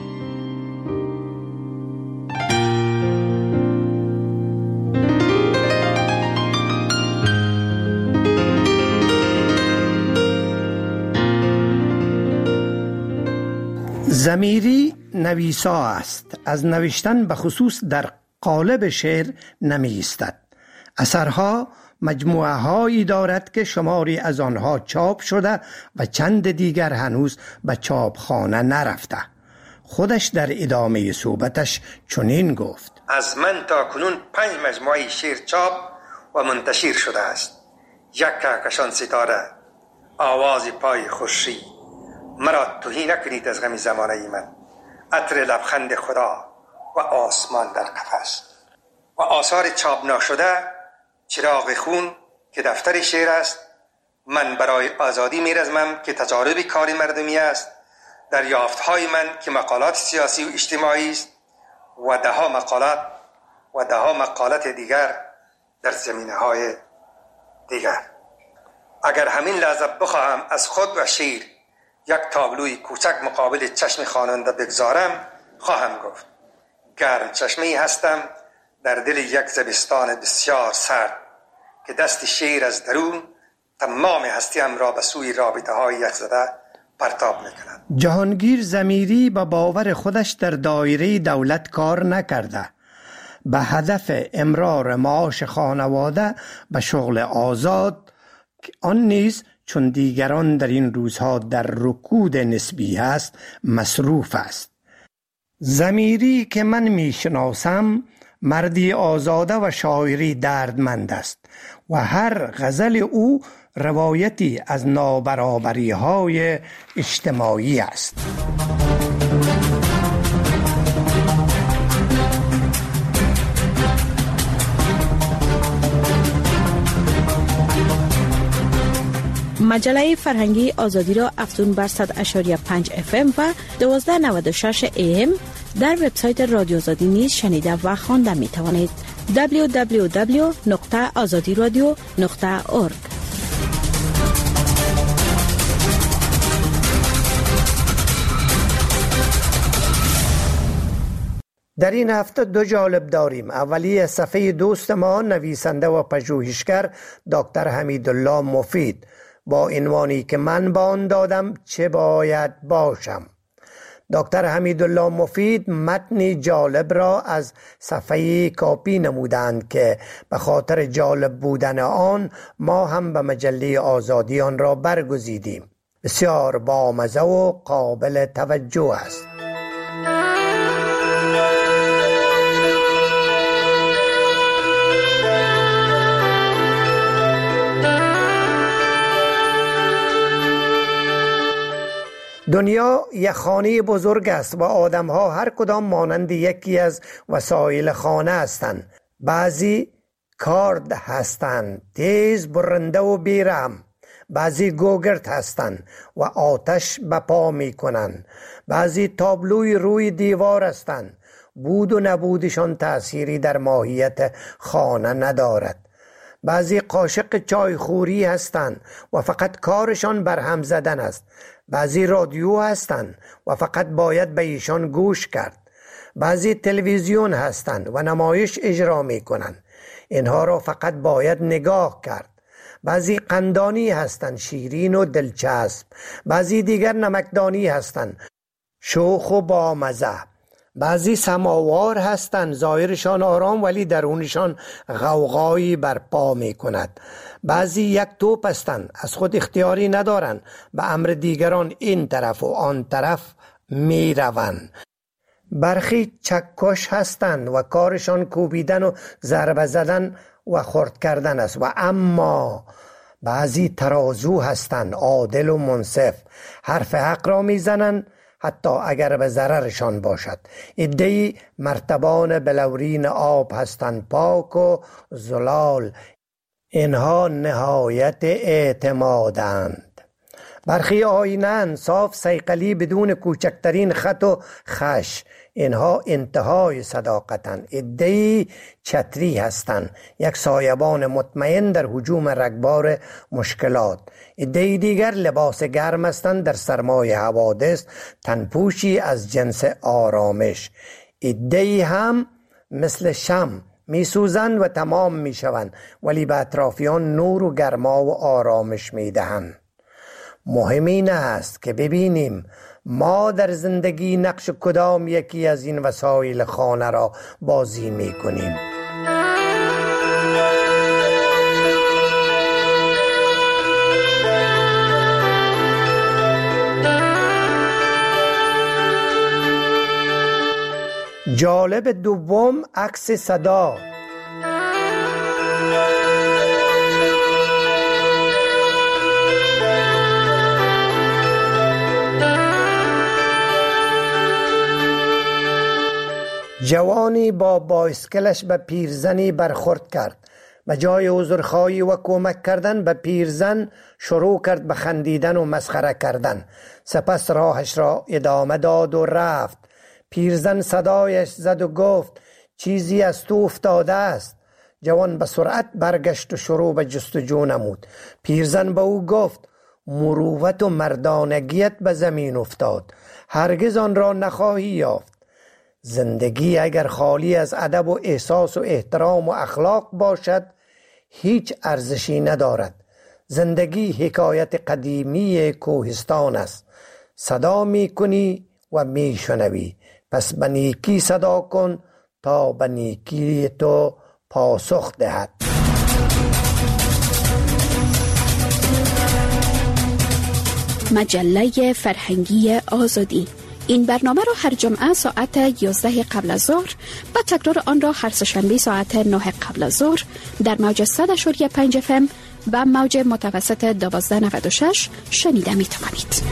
ضمیری نویسا است، از نوشتن به خصوص در قالب شعر نمی ایستد. اثرها مجموعه هایی دارد که شماری از آنها چاپ شده و چند دیگر هنوز به چاپخانه نرفته. خودش در ادامه صحبتش چنین گفت: از من تا کنون پنج مجموعه شعر چاپ و منتشر شده است. یک کهکشان ستاره، آواز پای خوشی، مرا توهی نکنید از غم زمانه من، عطر لبخند خدا و آسمان در قفس. و آثار چاپ نشده چراغ خون که دفتر شعر است، من برای آزادی میرزمم که تجارب کاری مردمی است، دریافت‌های من که مقالات سیاسی و اجتماعی است و ده ها مقالات و ده ها مقالات دیگر در زمینه‌های دیگر. اگر همین لحظه بخواهم از خود و شعر یک تابلوی کوچک مقابل چشم خواننده بگذارم، خواهم گفت گرم چشمی هستم در دل یک زمستان بسیار سرد که دست شعر از درون تمام هستیم را به سوی رابطه های یخزده پرتاب میکند. جهانگیر ضمیری به باور خودش در دایره دولت کار نکرده. به هدف امرار معاش خانواده به شغل آزاد، آن نیز چون دیگران در این روزها در رکود نسبی است مصروف است. ضمیری که من میشناسم مردی آزاده و شاعری دردمند است و هر غزل او روایتی از نابرابری های اجتماعی است. مجله فرهنگی آزادی را افزون بر صد و شش پنج اف ام و دوازده نود و شش ای ام در وبسایت رادیو آزادی نیز شنیده و خوانده می توانید. دبلیو دبلیو دبلیو نقطه آزادی رادیو نقطه اورگ. در این هفته دو جالب داریم. اولی صفحه دوست ما نویسنده و پژوهشگر دکتر حمیدالله مفید با عنوانی که من با آن دادم چه باید باشم. دکتر حمیدالله مفید متنی جالب را از صفحه کاپی نمودند که به خاطر جالب بودن آن ما هم به مجله آزادی آن را برگزیدیم. بسیار بامزه و قابل توجه است. دنیا یک خانه بزرگ است و آدم‌ها هر کدام مانند یکی از وسایل خانه هستند. بعضی کارد هستند، تیز، برنده و بیرحم. بعضی گوگرد هستند و آتش به پا می کنند. بعضی تابلوی روی دیوار هستند. بود و نبودشان تأثیری در ماهیت خانه ندارد. بعضی قاشق چایخوری هستند و فقط کارشان برهم زدن است. بعضی رادیو هستند و فقط باید به ایشان گوش کرد. بعضی تلویزیون هستند و نمایش اجرا می کنند. اینها را فقط باید نگاه کرد. بعضی قندانی هستند، شیرین و دلچسب. بعضی دیگر نمکدانی هستند، شوخ و بامزه. بعضی سماوار هستند، ظاهرشان آرام ولی درونشان غوغایی برپا می کند. بعضی یک توپ هستند، از خود اختیاری ندارند، به امر دیگران این طرف و آن طرف می روند. برخی چکش هستند و کارشان کوبیدن و ضربه زدن و خرد کردن است. و اما بعضی ترازو هستند، عادل و منصف، حرف حق را می زنند حتی اگر به ضررشان باشد. عده‌ای مرتبان بلورین آب هستند، پاک و زلال. اینها نهایت اعتمادند. برخی آینند، صاف صیقلی بدون کوچکترین خط و خش. اینها انتهای صداقتند. عده‌ای چتری هستند، یک سایبان مطمئن در هجوم رگبار مشکلات. عده‌ای دیگر لباس گرم هستند، در سرمای حوادث تنپوشی از جنس آرامش. عده‌ای هم مثل شمع می سوزند و تمام می شوند ولی به اطرافیان نور و گرما و آرامش می دهند. مهم این است که ببینیم ما در زندگی نقش کدام یکی از این وسایل خانه را بازی می کنیم. جالب دوم عکس صدا. جوانی با بایسکلش به پیرزنی برخورد کرد. به جای عذرخواهی و کمک کردن به پیرزن شروع کرد به خندیدن و مسخره کردن. سپس راهش را ادامه داد و رفت. پیرزن صدایش زد و گفت چیزی از تو افتاده است. جوان به سرعت برگشت و شروع به جستجو نمود. پیرزن به او گفت مروت و مردانگیت به زمین افتاد، هرگز آن را نخواهی یافت. زندگی اگر خالی از ادب و احساس و احترام و اخلاق باشد هیچ ارزشی ندارد. زندگی حکایت قدیمی کوهستان است. صدا می کنی و می شنوی، پس به نیکی صدا کن تا به نیکی تو پاسخ دهد. مجله فرهنگی آزادی. این برنامه را هر جمعه ساعت یازده قبل از ظهر و تکرار آن را هر سه‌شنبه ساعت نه قبل از ظهر در موج صد و شش پنج اف ام و موج متوسط دوازده نود و شش شنیده می توانید.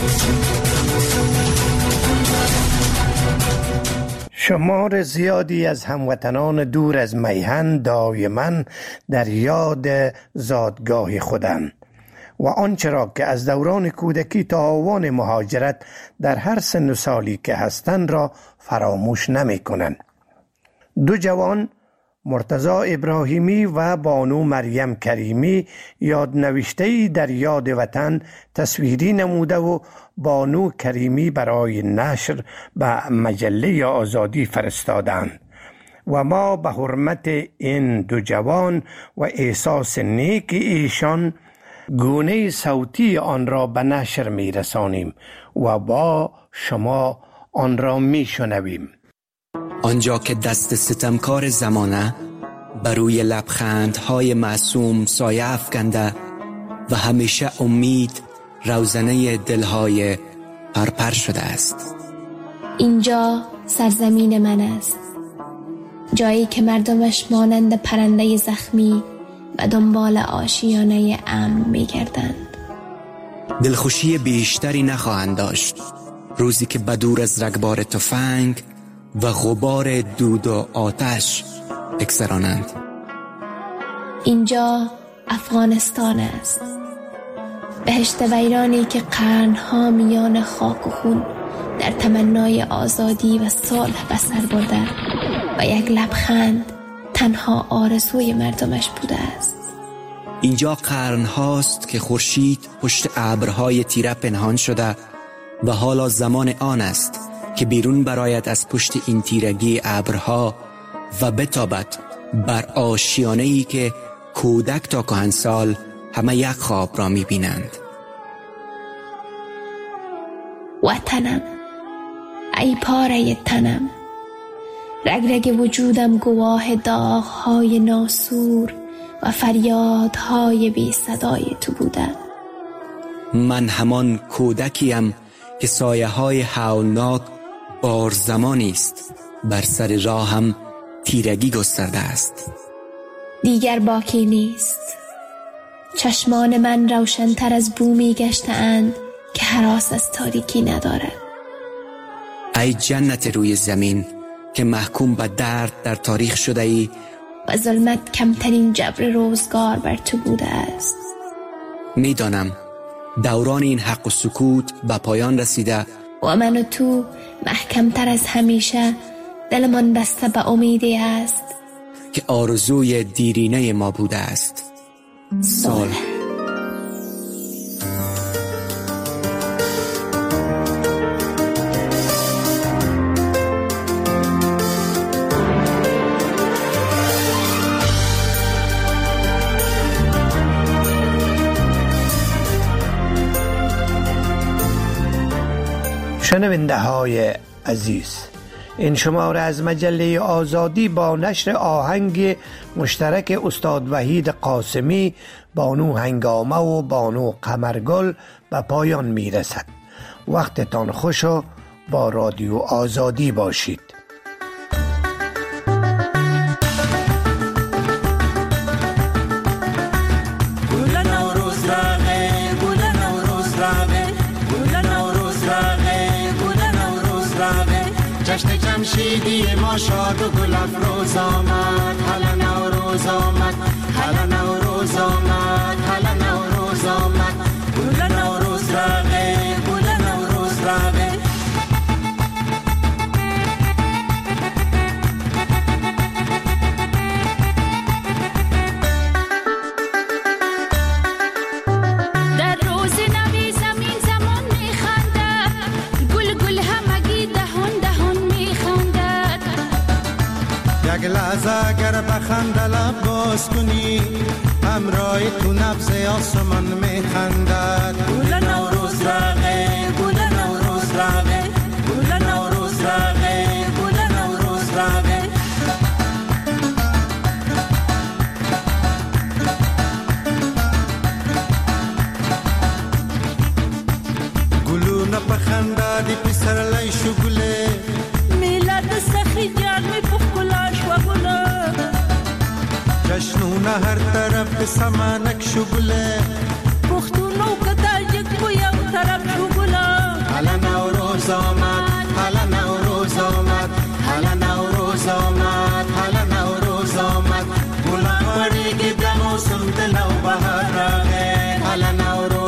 شمار زیادی از هموطنان دور از میهن دائما در یاد زادگاه خودند و آنچه را که از دوران کودکی تا آوان مهاجرت در هر سن و سالی که هستند را فراموش نمی کنند. دو جوان، مرتضی ابراهیمی و بانو مریم کریمی، یادنوشته‌ای در یاد وطن تصویری نموده و بانو کریمی برای نشر به مجله آزادی فرستادند و ما به حرمت این دو جوان و احساس نیک ایشان گونه صوتی آن را به نشر می رسانیم و با شما آن را می شنویم. آنجا که دست ستمکار زمانه بر روی لبخندهای معصوم سایه افکنده و همیشه امید روزنه دلهای پرپر شده است. اینجا سرزمین من است، جایی که مردمش مانند پرنده زخمی و دنبال آشیانه امن می گردند. دلخوشی بیشتری نخواهند داشت روزی که بدور از رگبار تفنگ و غبار دود و آتش بگذرانند. اینجا افغانستان است، بهشت ویرانی که قرنها میان خاک و خون در تمنای آزادی و صلح به سر برده و یک لبخند تنها آرزوی مردمش بوده است. اینجا قرن هاست که خورشید پشت ابرهای تیره پنهان شده و حالا زمان آن است که بیرون برآید از پشت این تیرگی ابرها و بتابد بر آشیانه‌ای که کودک تا کهنسال همه یک خواب را می‌بینند. وطنم، ای پاره تنم، رگ رگ وجودم گواه داغ‌های ناسور و فریادهای بی صدای تو بوده. من همان کودکیم که سایه های هولناک بار زمانی است بر سر راهم تیرگی گسترده است. دیگر باکی نیست. چشمان من روشن‌تر از بومی گشته‌اند که هراس از تاریکی ندارد. ای جنت روی زمین که محکوم به درد در تاریخ شده ای و ظلمت کمترین جبر روزگار بر تو بوده است. میدانم دوران این حق و سکوت به پایان رسیده و من و تو محکمتر از همیشه دلمان بسته به امیدی است که آرزوی دیرینه ما بوده است. صلح. شنونده های عزیز، این شماره از مجله آزادی با نشر آهنگ مشترک استاد وحید قاسمی، بانو هنگامه و بانو قمرگل به پایان می رسد. وقتتان خوش و با رادیو آزادی باشید. جشن جمشیدی ما شاد و گل افروز آمد، هلا نوروز آمد، هلا نوروز آمد، هلا نوروز آمد، گل نوروز رقه، گل نوروز رقه. در روز نوی زمین زمان میخندد، گل گل همگی دهان دهان میخندد. یک لحظه اگر بخنده لب باز کنی، همراه تو نبض آسمان میخندد. گل نوروز رقه، گل نوروز رقه، گل نوروز رقه، گل نوروز رقه. گلو نپخنده دی پسر لیشو گله، میلاد سخی جان می پخکلاش و گله. جشنونه هر طرف سمانک شو گله، پختونو کدا یک بو یو طرف شو گله. هلا نوروز آمد، هلا نوروز آمد، هلا نوروز آمد، هلا نوروز آمد. گلا پریگی به موسم دل و بهار راغه، هلا نوروز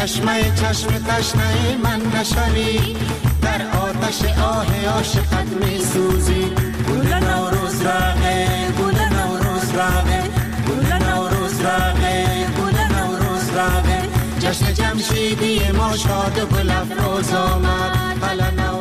چشمه چشم تشنه من نشوی، در آتش آه عاشقت می سوزی. گل نوروز راغه، گل نوروز راغه، گل نوروز راغه، گل نوروز راغه. جشن جمشیدی ما شاد و گل افروز آمد.